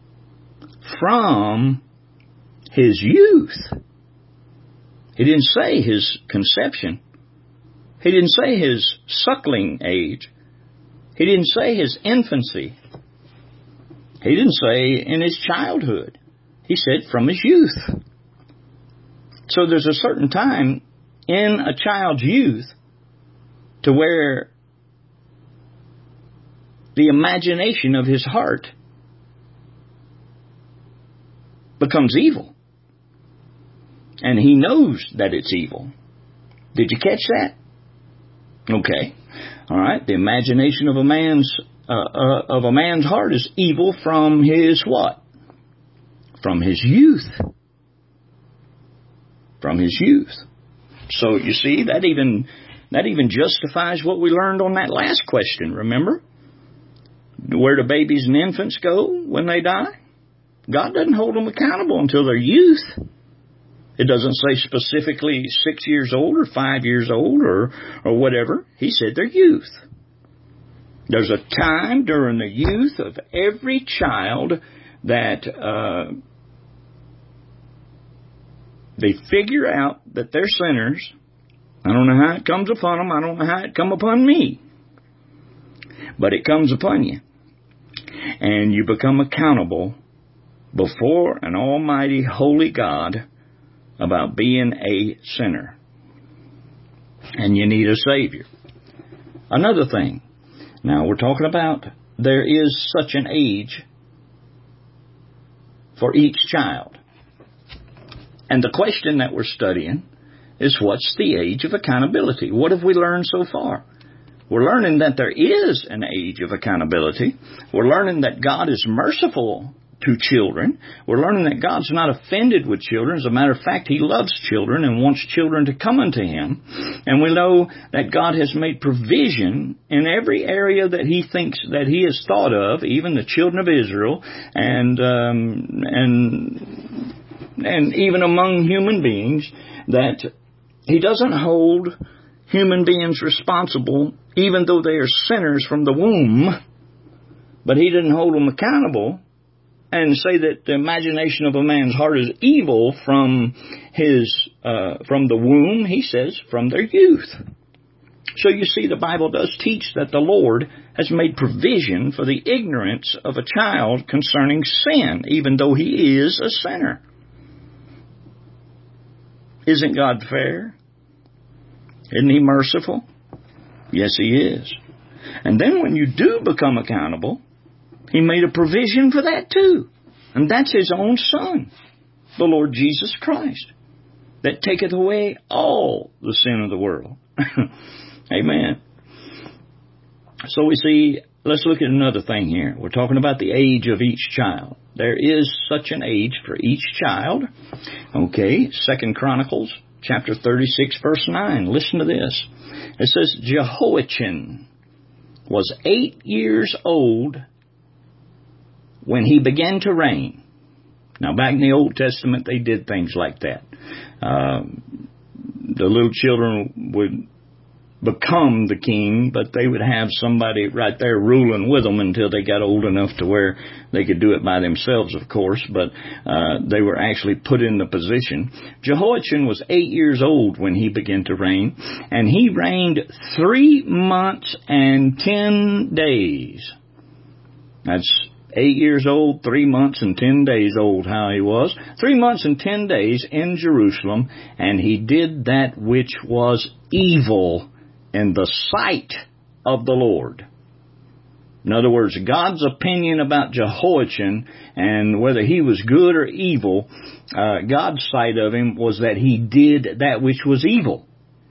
from his youth. He didn't say his conception. He didn't say his suckling age. He didn't say his infancy. He didn't say in his childhood. He said from his youth. So there's a certain time in a child's youth to where the imagination of his heart becomes evil. And he knows that it's evil. Did you catch that? Okay. All right. The imagination of a man's uh, uh, of a man's heart is evil from his what? From his youth. From his youth. So you see, that even that even justifies what we learned on that last question. Remember, where do babies and infants go when they die? God doesn't hold them accountable until their youth. It doesn't say specifically six years old or five years old or, or whatever. He said their youth. There's a time during the youth of every child that uh, they figure out that they're sinners. I don't know how it comes upon them. I don't know how it come upon me. But it comes upon you. And you become accountable before an almighty, holy God about being a sinner. And you need a Savior. Another thing. Now, we're talking about there is such an age for each child. And the question that we're studying is, what's the age of accountability? What have we learned so far? We're learning that there is an age of accountability. We're learning that God is merciful to children. We're learning that God's not offended with children. As a matter of fact, He loves children and wants children to come unto Him. And we know that God has made provision in every area that He thinks that He has thought of, even the children of Israel, and um, and and even among human beings, that He doesn't hold human beings responsible, even though they are sinners from the womb, but He didn't hold them accountable and say that the imagination of a man's heart is evil from his uh, from the womb. He says from their youth. So you see, the Bible does teach that the Lord has made provision for the ignorance of a child concerning sin, even though he is a sinner. Isn't God fair? Isn't He merciful? Yes, He is. And then when you do become accountable, He made a provision for that too. And that's His own Son, the Lord Jesus Christ, that taketh away all the sin of the world. Amen. So we see, let's look at another thing here. We're talking about the age of each child. There is such an age for each child. Okay, Second Chronicles chapter thirty-six, verse nine. Listen to this. It says, Jehoiachin was eight years old when he began to reign. Now, back in the Old Testament, they did things like that. Um, the little children would become the king, but they would have somebody right there ruling with them until they got old enough to where they could do it by themselves, of course, but uh, they were actually put in the position. Jehoiachin was eight years old when he began to reign, and he reigned three months and ten days. That's eight years old, three months and ten days old, how he was. Three months and ten days in Jerusalem, and he did that which was evil in the sight of the Lord. In other words, God's opinion about Jehoiachin and whether he was good or evil, uh, God's sight of him was that he did that which was evil.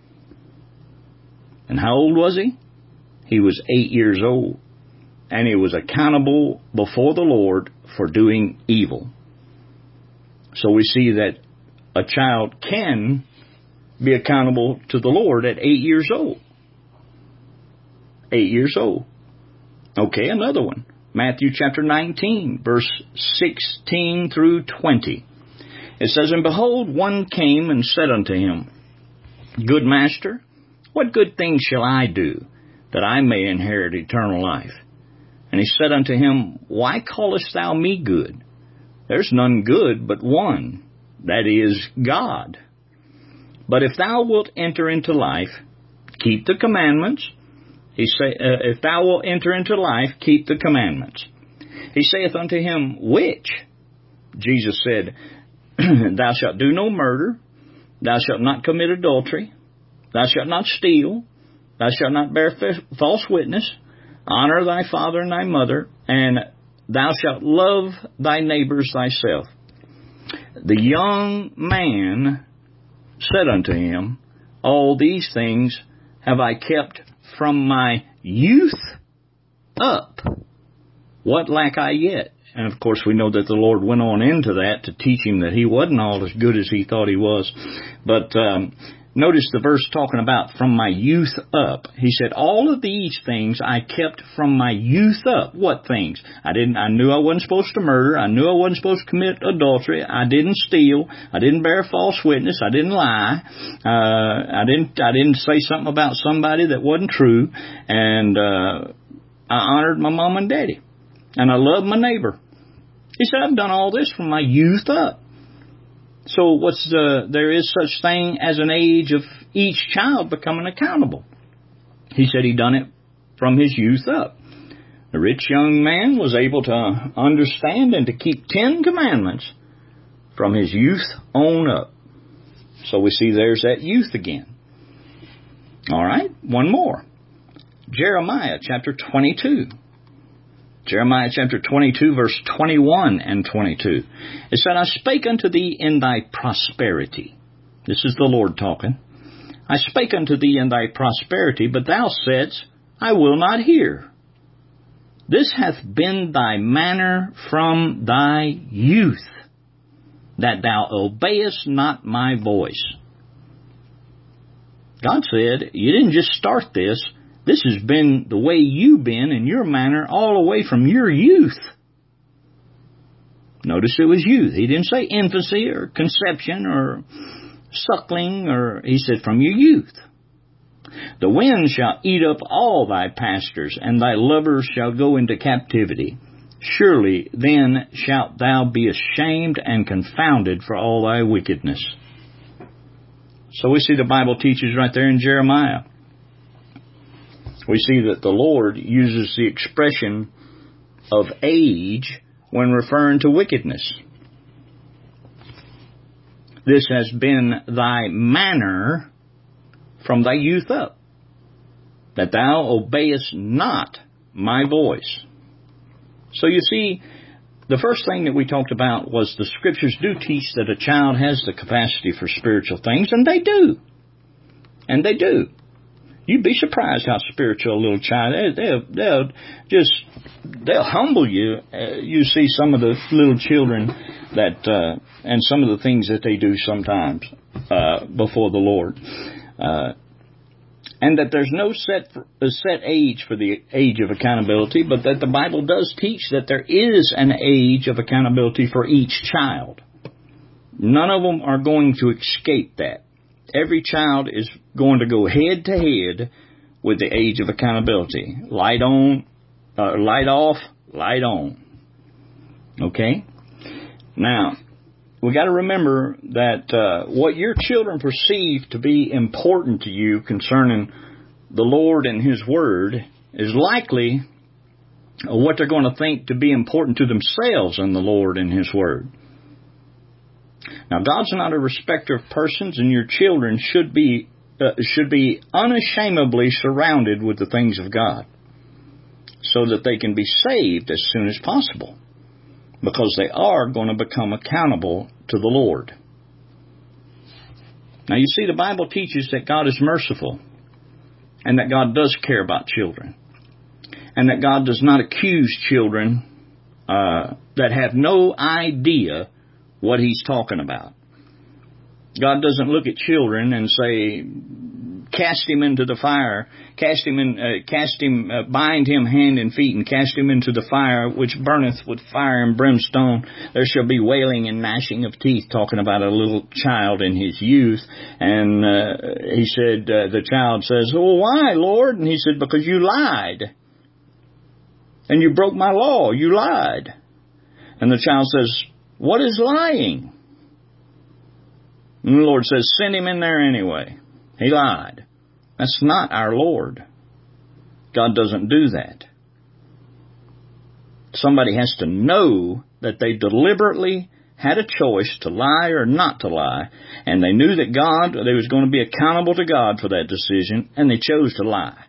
And how old was he? He was eight years old. And he was accountable before the Lord for doing evil. So we see that a child can be accountable to the Lord at eight years old. Eight years old. Okay, another one. Matthew chapter nineteen, verse sixteen through twenty. It says, And behold, one came and said unto him, Good master, what good thing shall I do, that I may inherit eternal life? And he said unto him, Why callest thou me good? There's none good but one, that is, God. But if thou wilt enter into life, keep the commandments. He say, uh, if thou wilt enter into life, keep the commandments. He saith unto him, which? Jesus said, thou shalt do no murder, thou shalt not commit adultery, thou shalt not steal, thou shalt not bear false witness, honor thy father and thy mother, and thou shalt love thy neighbors thyself. The young man said unto him, all these things have I kept from my youth up. What lack I yet? And of course we know that the Lord went on into that to teach him that he wasn't all as good as he thought he was. But um, notice the verse talking about from my youth up. He said, all of these things I kept from my youth up. What things? I didn't. I knew I wasn't supposed to murder. I knew I wasn't supposed to commit adultery. I didn't steal. I didn't bear false witness. I didn't lie. Uh, I didn't. I didn't say something about somebody that wasn't true. And uh, I honored my mom and daddy. And I loved my neighbor. He said, I've done all this from my youth up. So what's the, there is such thing as an age of each child becoming accountable. He said he done it from his youth up. The rich young man was able to understand and to keep ten commandments from his youth on up. So we see there's that youth again. All right, one more. Jeremiah chapter twenty-two. Jeremiah chapter twenty-two, verse twenty-one and twenty-two. It said, I spake unto thee in thy prosperity. This is the Lord talking. I spake unto thee in thy prosperity, but thou saidst, I will not hear. This hath been thy manner from thy youth, that thou obeyest not my voice. God said, you didn't just start this. This has been the way you've been in your manner all the way from your youth. Notice it was youth. He didn't say infancy or conception or suckling, or he said from your youth. The wind shall eat up all thy pastors, and thy lovers shall go into captivity. Surely then shalt thou be ashamed and confounded for all thy wickedness. So we see the Bible teaches right there in Jeremiah. We see that the Lord uses the expression of age when referring to wickedness. This has been thy manner from thy youth up, that thou obeyest not my voice. So you see, the first thing that we talked about was the Scriptures do teach that a child has the capacity for spiritual things, and they do. And they do. You'd be surprised how spiritual a little child, they'll, they'll just, they'll humble you. Uh, you see some of the little children that, uh, and some of the things that they do sometimes, uh, before the Lord. Uh, and that there's no set, a set age for the age of accountability, but that the Bible does teach that there is an age of accountability for each child. None of them are going to escape that. Every child is going to go head to head with the age of accountability. Light on, uh, light off, light on. Okay? Now, we got to remember that uh, what your children perceive to be important to you concerning the Lord and His Word is likely what they're going to think to be important to themselves in the Lord and His Word. Now, God's not a respecter of persons, and your children should be uh, should be unashamedly surrounded with the things of God so that they can be saved as soon as possible, because they are going to become accountable to the Lord. Now, you see, the Bible teaches that God is merciful and that God does care about children, and that God does not accuse children uh, that have no idea what He's talking about. God doesn't look at children and say, cast him into the fire, cast him in, uh, cast him, uh, bind him hand and feet, and cast him into the fire which burneth with fire and brimstone. There shall be wailing and gnashing of teeth, talking about a little child in his youth. And uh, he said, uh, the child says, oh, why, Lord? And he said, because you lied. And you broke my law. You lied. And the child says, what is lying? And the Lord says, send him in there anyway. He lied. That's not our Lord. God doesn't do that. Somebody has to know that they deliberately had a choice to lie or not to lie, and they knew that God, they was going to be accountable to God for that decision, and they chose to lie.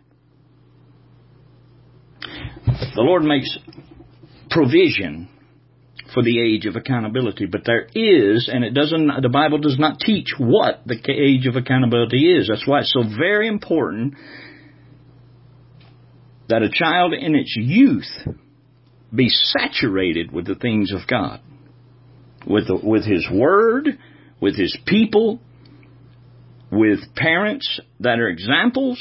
The Lord makes provision for the age of accountability, but there is, and it doesn't, the Bible does not teach what the age of accountability is. That's why it's so very important that a child in its youth be saturated with the things of God, with the, with His Word, with His people, with parents that are examples.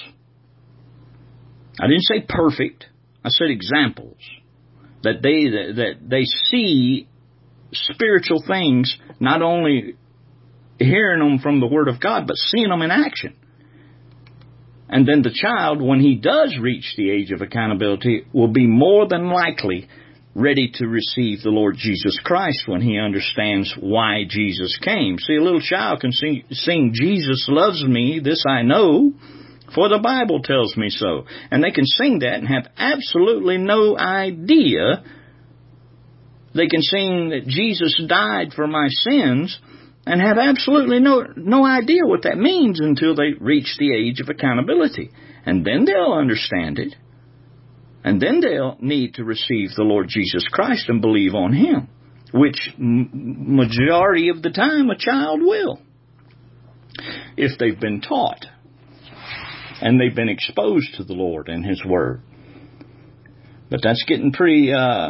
I didn't say perfect. I said examples. That they that, that they see spiritual things, not only hearing them from the Word of God, but seeing them in action. And then the child, when he does reach the age of accountability, will be more than likely ready to receive the Lord Jesus Christ when he understands why Jesus came. See, a little child can sing, sing Jesus loves me, this I know, for the Bible tells me so. And they can sing that and have absolutely no idea. They can sing that Jesus died for my sins and have absolutely no, no idea what that means until they reach the age of accountability. And then they'll understand it. And then they'll need to receive the Lord Jesus Christ and believe on Him, which m- majority of the time a child will, if they've been taught and they've been exposed to the Lord and His Word. But that's getting pretty, uh,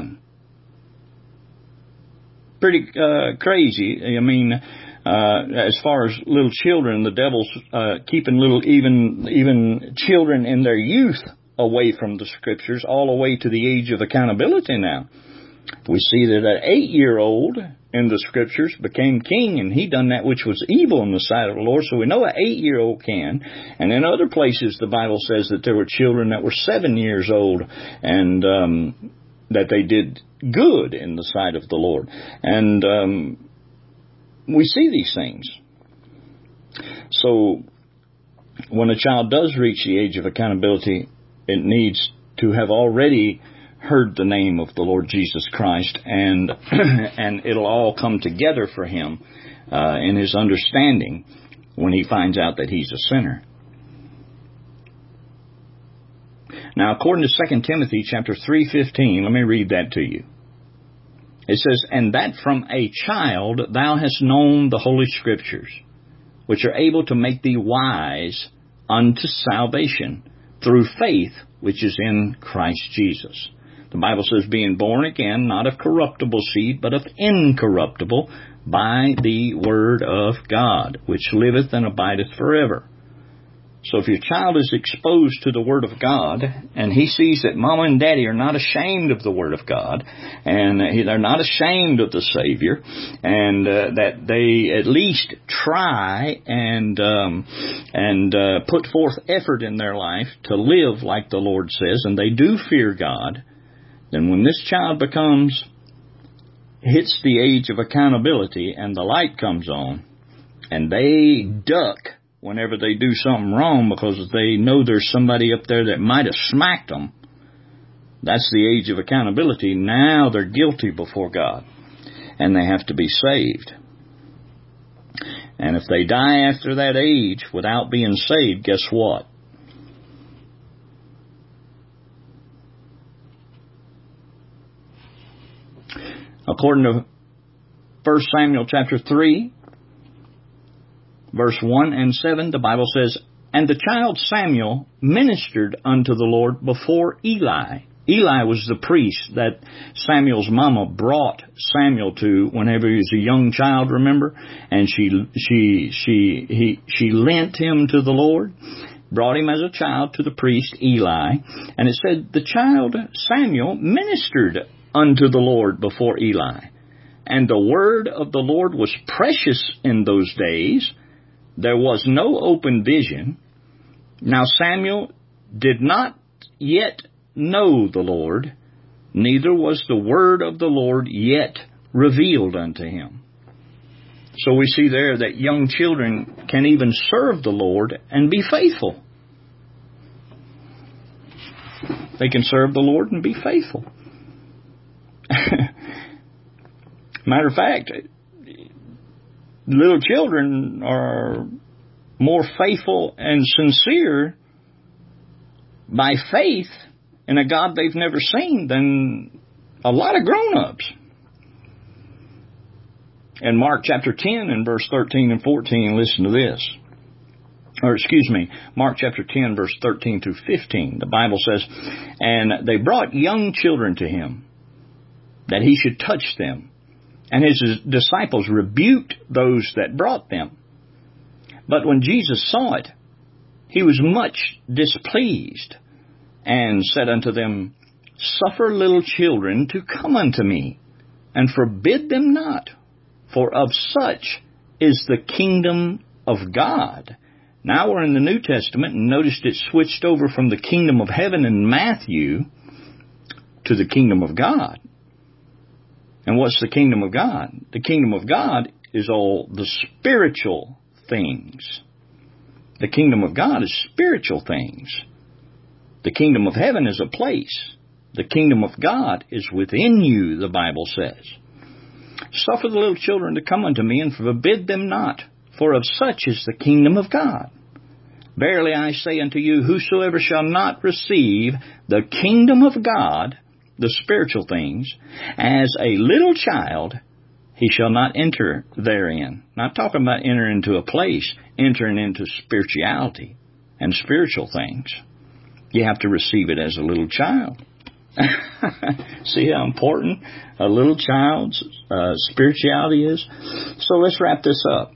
pretty uh, crazy. I mean, uh, as far as little children, the devil's uh, keeping little, even even children in their youth away from the Scriptures, all the way to the age of accountability now. We see that an eight-year-old in the Scriptures became king, and he done that which was evil in the sight of the Lord, so we know an eight-year-old can. And in other places, the Bible says that there were children that were seven years old, and um, that they did good in the sight of the Lord. And um, we see these things. So when a child does reach the age of accountability, it needs to have already heard the name of the Lord Jesus Christ, and and it'll all come together for him uh, in his understanding when he finds out that he's a sinner. Now, according to Second Timothy chapter three fifteen, let me read that to you. It says, "And that from a child thou hast known the Holy Scriptures, which are able to make thee wise unto salvation, through faith which is in Christ Jesus." The Bible says, being born again, not of corruptible seed, but of incorruptible, by the Word of God, which liveth and abideth forever. So if your child is exposed to the Word of God, and he sees that Mama and Daddy are not ashamed of the Word of God, and they're not ashamed of the Savior, and uh, that they at least try and um, and uh, put forth effort in their life to live like the Lord says, and they do fear God, then when this child becomes, hits the age of accountability, and the light comes on, and they duck whenever they do something wrong because they know there's somebody up there that might have smacked them, that's the age of accountability. Now they're guilty before God, and they have to be saved. And if they die after that age without being saved, guess what? According to First Samuel chapter three, verse one and seven, the Bible says, "And the child Samuel ministered unto the Lord before Eli." Eli was the priest that Samuel's mama brought Samuel to whenever he was a young child, remember? And she she she he she lent him to the Lord, brought him as a child to the priest Eli. And it said, the child Samuel ministered unto the Lord before Eli. And the word of the Lord was precious in those days. There was no open vision. Now Samuel did not yet know the Lord, neither was the word of the Lord yet revealed unto him. So we see there that young children can even serve the Lord and be faithful. They can serve the Lord and be faithful. Matter of fact, little children are more faithful and sincere by faith in a God they've never seen than a lot of grown-ups. In Mark chapter ten and verse thirteen and fourteen, listen to this. Or excuse me, Mark chapter ten, verse thirteen through fifteen. The Bible says, "And they brought young children to him, that he should touch them. And his disciples rebuked those that brought them. But when Jesus saw it, he was much displeased, and said unto them, Suffer little children to come unto me, and forbid them not, for of such is the kingdom of God." Now we're in the New Testament, and noticed it switched over from the kingdom of heaven in Matthew to the kingdom of God. And what's the kingdom of God? The kingdom of God is all the spiritual things. The kingdom of God is spiritual things. The kingdom of heaven is a place. The kingdom of God is within you, the Bible says. "Suffer the little children to come unto me, and forbid them not, for of such is the kingdom of God. Verily I say unto you, whosoever shall not receive the kingdom of God," the spiritual things, "as a little child, he shall not enter therein." Not talking about entering into a place, entering into spirituality and spiritual things. You have to receive it as a little child. See how important a little child's uh, spirituality is? So let's wrap this up.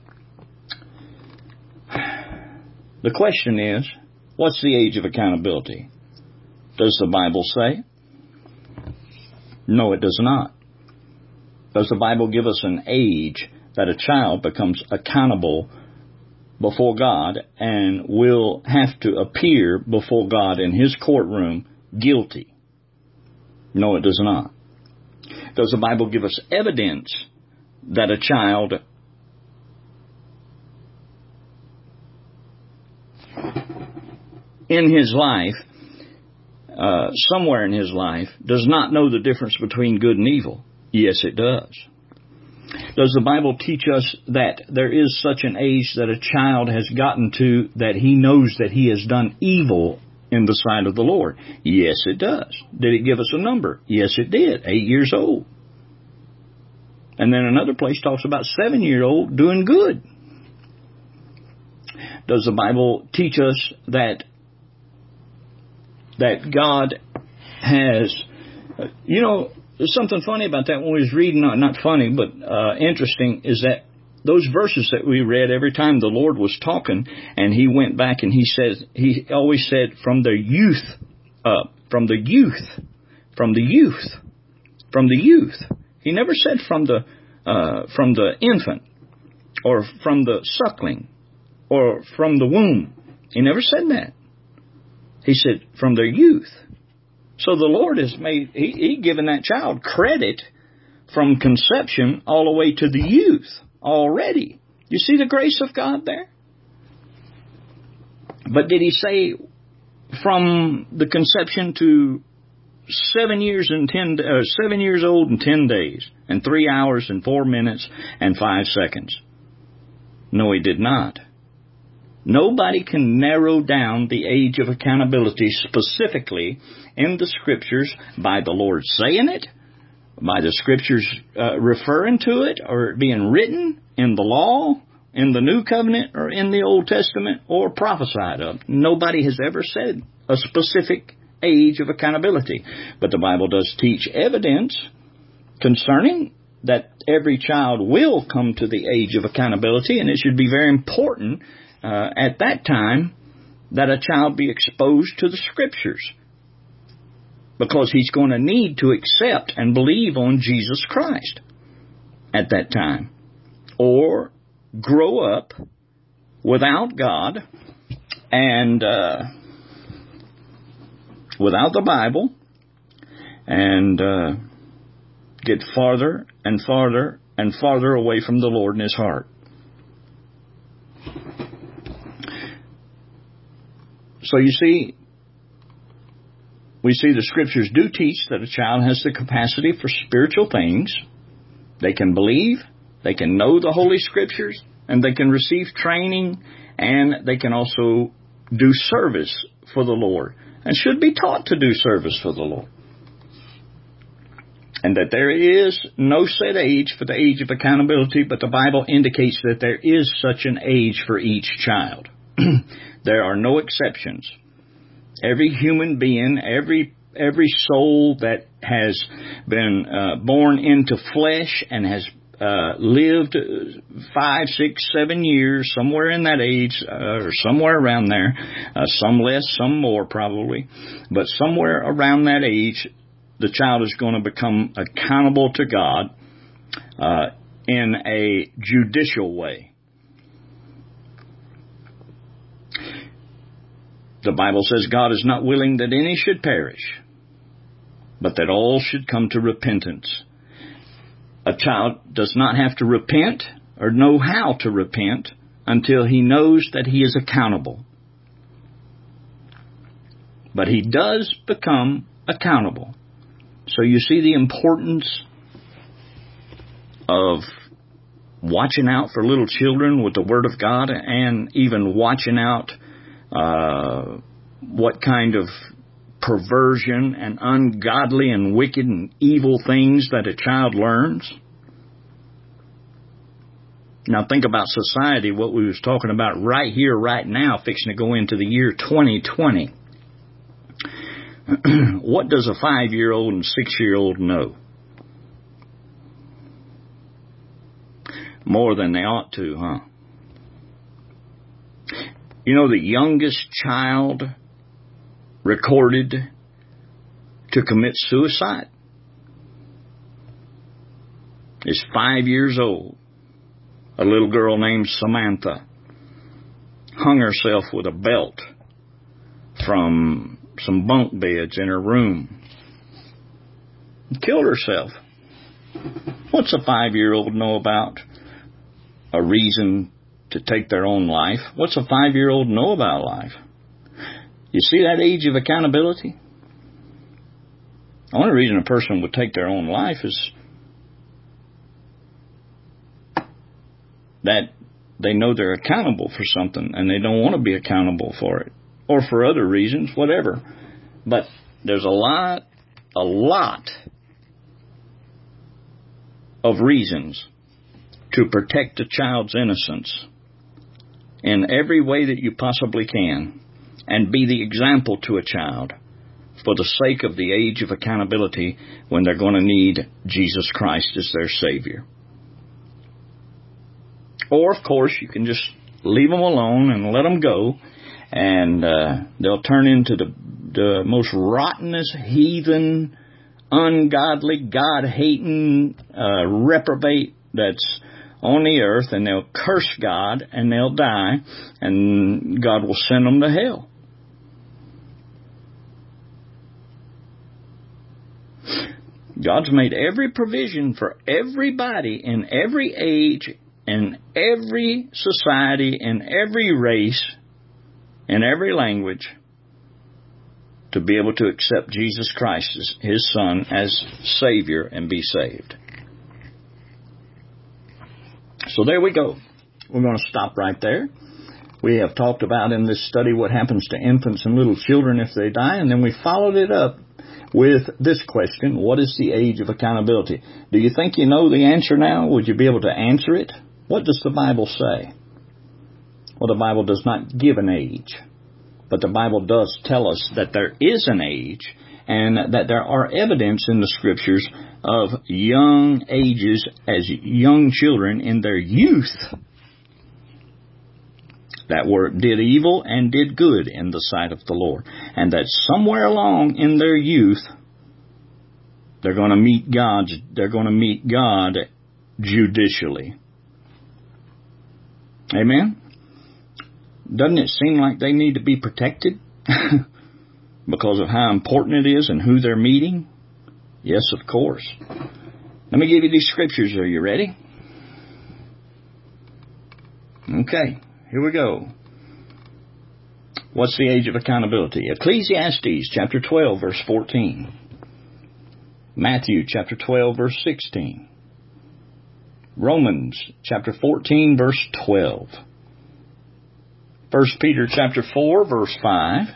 The question is, what's the age of accountability? Does the Bible say? No, it does not. Does the Bible give us an age that a child becomes accountable before God and will have to appear before God in His courtroom guilty? No, it does not. Does the Bible give us evidence that a child in his life, uh, somewhere in his life, does not know the difference between good and evil? Yes, it does. Does the Bible teach us that there is such an age that a child has gotten to that he knows that he has done evil in the sight of the Lord? Yes, it does. Did it give us a number? Yes, it did. Eight years old. And then another place talks about seven-year-old doing good. Does the Bible teach us that that God has, uh, you know, there's something funny about that when we was reading, not, not funny, but uh, interesting, is that those verses that we read, every time the Lord was talking, and He went back and He says, He always said, from the youth up, from the youth, from the youth, from the youth. He never said from the uh, from the infant, or from the suckling, or from the womb. He never said that. He said from their youth. So the Lord has made, He, he given that child credit from conception all the way to the youth already. You see the grace of God there? But did He say from the conception to seven years and ten, uh, seven years old and ten days, and three hours and four minutes and five seconds? No, He did not. Nobody can narrow down the age of accountability specifically in the Scriptures by the Lord saying it, by the Scriptures uh, referring to it, or being written in the law, in the New Covenant, or in the Old Testament, or prophesied of. Nobody has ever said a specific age of accountability. But the Bible does teach evidence concerning that every child will come to the age of accountability, and it should be very important Uh, at that time that a child be exposed to the Scriptures, because he's going to need to accept and believe on Jesus Christ at that time, or grow up without God and uh, without the Bible, and uh, get farther and farther and farther away from the Lord in his heart. So you see, we see the Scriptures do teach that a child has the capacity for spiritual things. They can believe, they can know the Holy Scriptures, and they can receive training, and they can also do service for the Lord, and should be taught to do service for the Lord. And that there is no set age for the age of accountability, but the Bible indicates that there is such an age for each child. There are no exceptions. Every human being, every every soul that has been uh, born into flesh and has uh, lived five, six, seven years, somewhere in that age, uh, or somewhere around there, uh, some less, some more probably, but somewhere around that age, the child is going to become accountable to God uh, in a judicial way. The Bible says God is not willing that any should perish, but that all should come to repentance. A child does not have to repent or know how to repent until he knows that he is accountable. But he does become accountable. So you see the importance of watching out for little children with the Word of God, and even watching out uh, what kind of perversion and ungodly and wicked and evil things that a child learns. Now think about society, what we was talking about right here, right now, fixing to go into the year twenty twenty. What does a five-year-old and six-year-old know? More than they ought to, huh? You know, the youngest child recorded to commit suicide is five years old. A little girl named Samantha hung herself with a belt from some bunk beds in her room and killed herself. What's a five-year-old know about a reason to take their own life? What's a five-year-old know about life? You see that age of accountability? The only reason a person would take their own life is that they know they're accountable for something and they don't want to be accountable for it, or for other reasons, whatever. But there's a lot, a lot of reasons to protect a child's innocence in every way that you possibly can, and be the example to a child for the sake of the age of accountability when they're going to need Jesus Christ as their Savior. Or, of course, you can just leave them alone and let them go, and uh, they'll turn into the, the most rottenest, heathen, ungodly, God-hating uh, reprobate that's on the earth, and they'll curse God, and they'll die, and God will send them to hell. God's made every provision for everybody in every age, in every society, in every race, in every language, to be able to accept Jesus Christ as His Son as Savior and be saved. So there we go. We're going to stop right there. We have talked about in this study what happens to infants and little children if they die, and then we followed it up with this question: what is the age of accountability? Do you think you know the answer now? Would you be able to answer it? What does the Bible say? Well, the Bible does not give an age, but the Bible does tell us that there is an age, and that there are evidence in the Scriptures of young ages as young children in their youth that were did evil and did good in the sight of the Lord, and that somewhere along in their youth they're going to meet God. They're going to meet God judicially. Amen. Doesn't it seem like they need to be protected because of how important it is and who they're meeting? Yes, of course. Let me give you these scriptures. Are you ready? Okay, here we go. What's the age of accountability? Ecclesiastes chapter twelve, verse fourteen. Matthew chapter twelve, verse sixteen. Romans chapter fourteen, verse twelve. First Peter chapter four, verse five.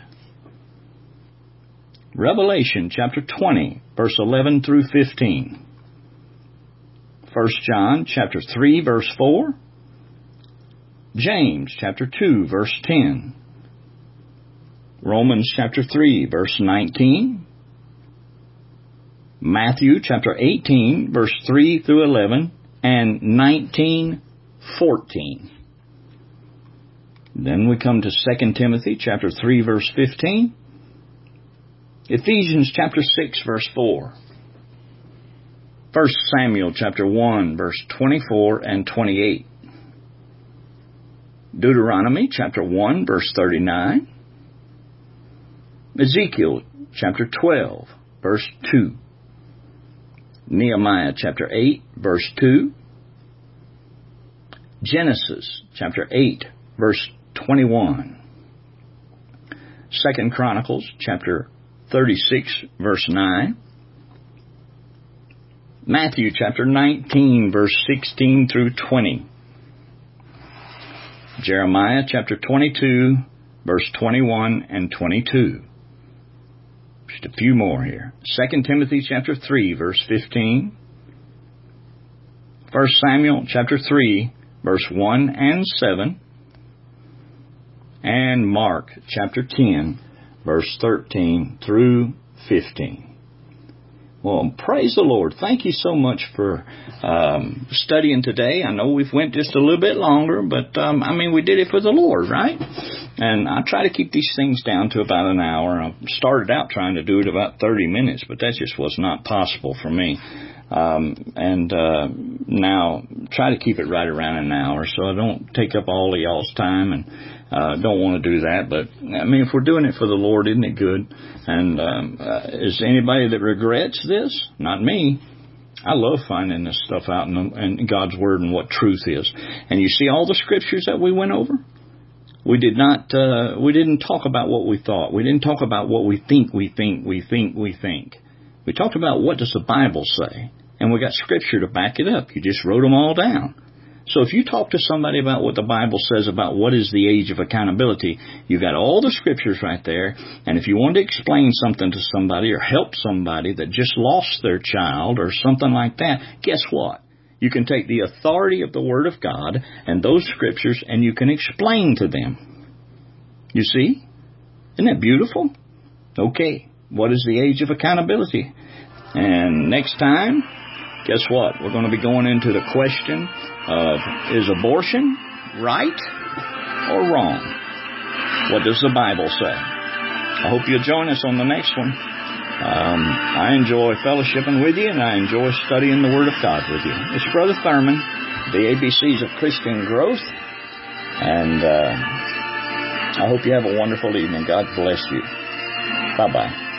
Revelation chapter twenty, verse eleven through fifteen. First John chapter three, verse four. James chapter two, verse ten. Romans chapter three, verse nineteen. Matthew chapter eighteen, verse three through eleven, and nineteen fourteen. Then we come to Second Timothy chapter three, verse fifteen. Ephesians chapter six, verse four. First Samuel chapter one, verse twenty-four and twenty-eight. Deuteronomy chapter one, verse thirty-nine. Ezekiel chapter twelve, verse two. Nehemiah chapter eight, verse two. Genesis chapter eight, verse twenty-one. Second Chronicles chapter thirty-six, verse nine. Matthew chapter nineteen, verse sixteen through twenty. Jeremiah chapter twenty-two, verse twenty-one and twenty-two. Just a few more here. Second Timothy chapter three, verse fifteen. First Samuel chapter three, verse one and seven. And Mark chapter ten, verse thirteen through fifteen. Well, praise the Lord. Thank you so much for um, studying today. I know we've went just a little bit longer, but um, I mean, we did it for the Lord, right? And I try to keep these things down to about an hour. I started out trying to do it about thirty minutes, but that just was not possible for me. Um, and uh, now try to keep it right around an hour so I don't take up all of y'all's time, and uh, don't want to do that. But, I mean, if we're doing it for the Lord, isn't it good? And um, uh, is anybody that regrets this? Not me. I love finding this stuff out in, the, in God's Word and what truth is. And you see all the scriptures that we went over? We did not, uh, we didn't talk about what we thought. We didn't talk about what we think we think we think we think. We talked about what does the Bible say. And we got scripture to back it up. You just wrote them all down. So if you talk to somebody about what the Bible says about what is the age of accountability, you got all the scriptures right there. And if you want to explain something to somebody or help somebody that just lost their child or something like that, guess what? You can take the authority of the Word of God and those scriptures and you can explain to them. You see? Isn't that beautiful? Okay. What is the age of accountability? And next time, guess what? We're going to be going into the question of, is abortion right or wrong? What does the Bible say? I hope you'll join us on the next one. Um, I enjoy fellowshipping with you, and I enjoy studying the Word of God with you. It's Brother Thurman, the A B Cs of Christian Growth, and uh, I hope you have a wonderful evening. God bless you. Bye-bye.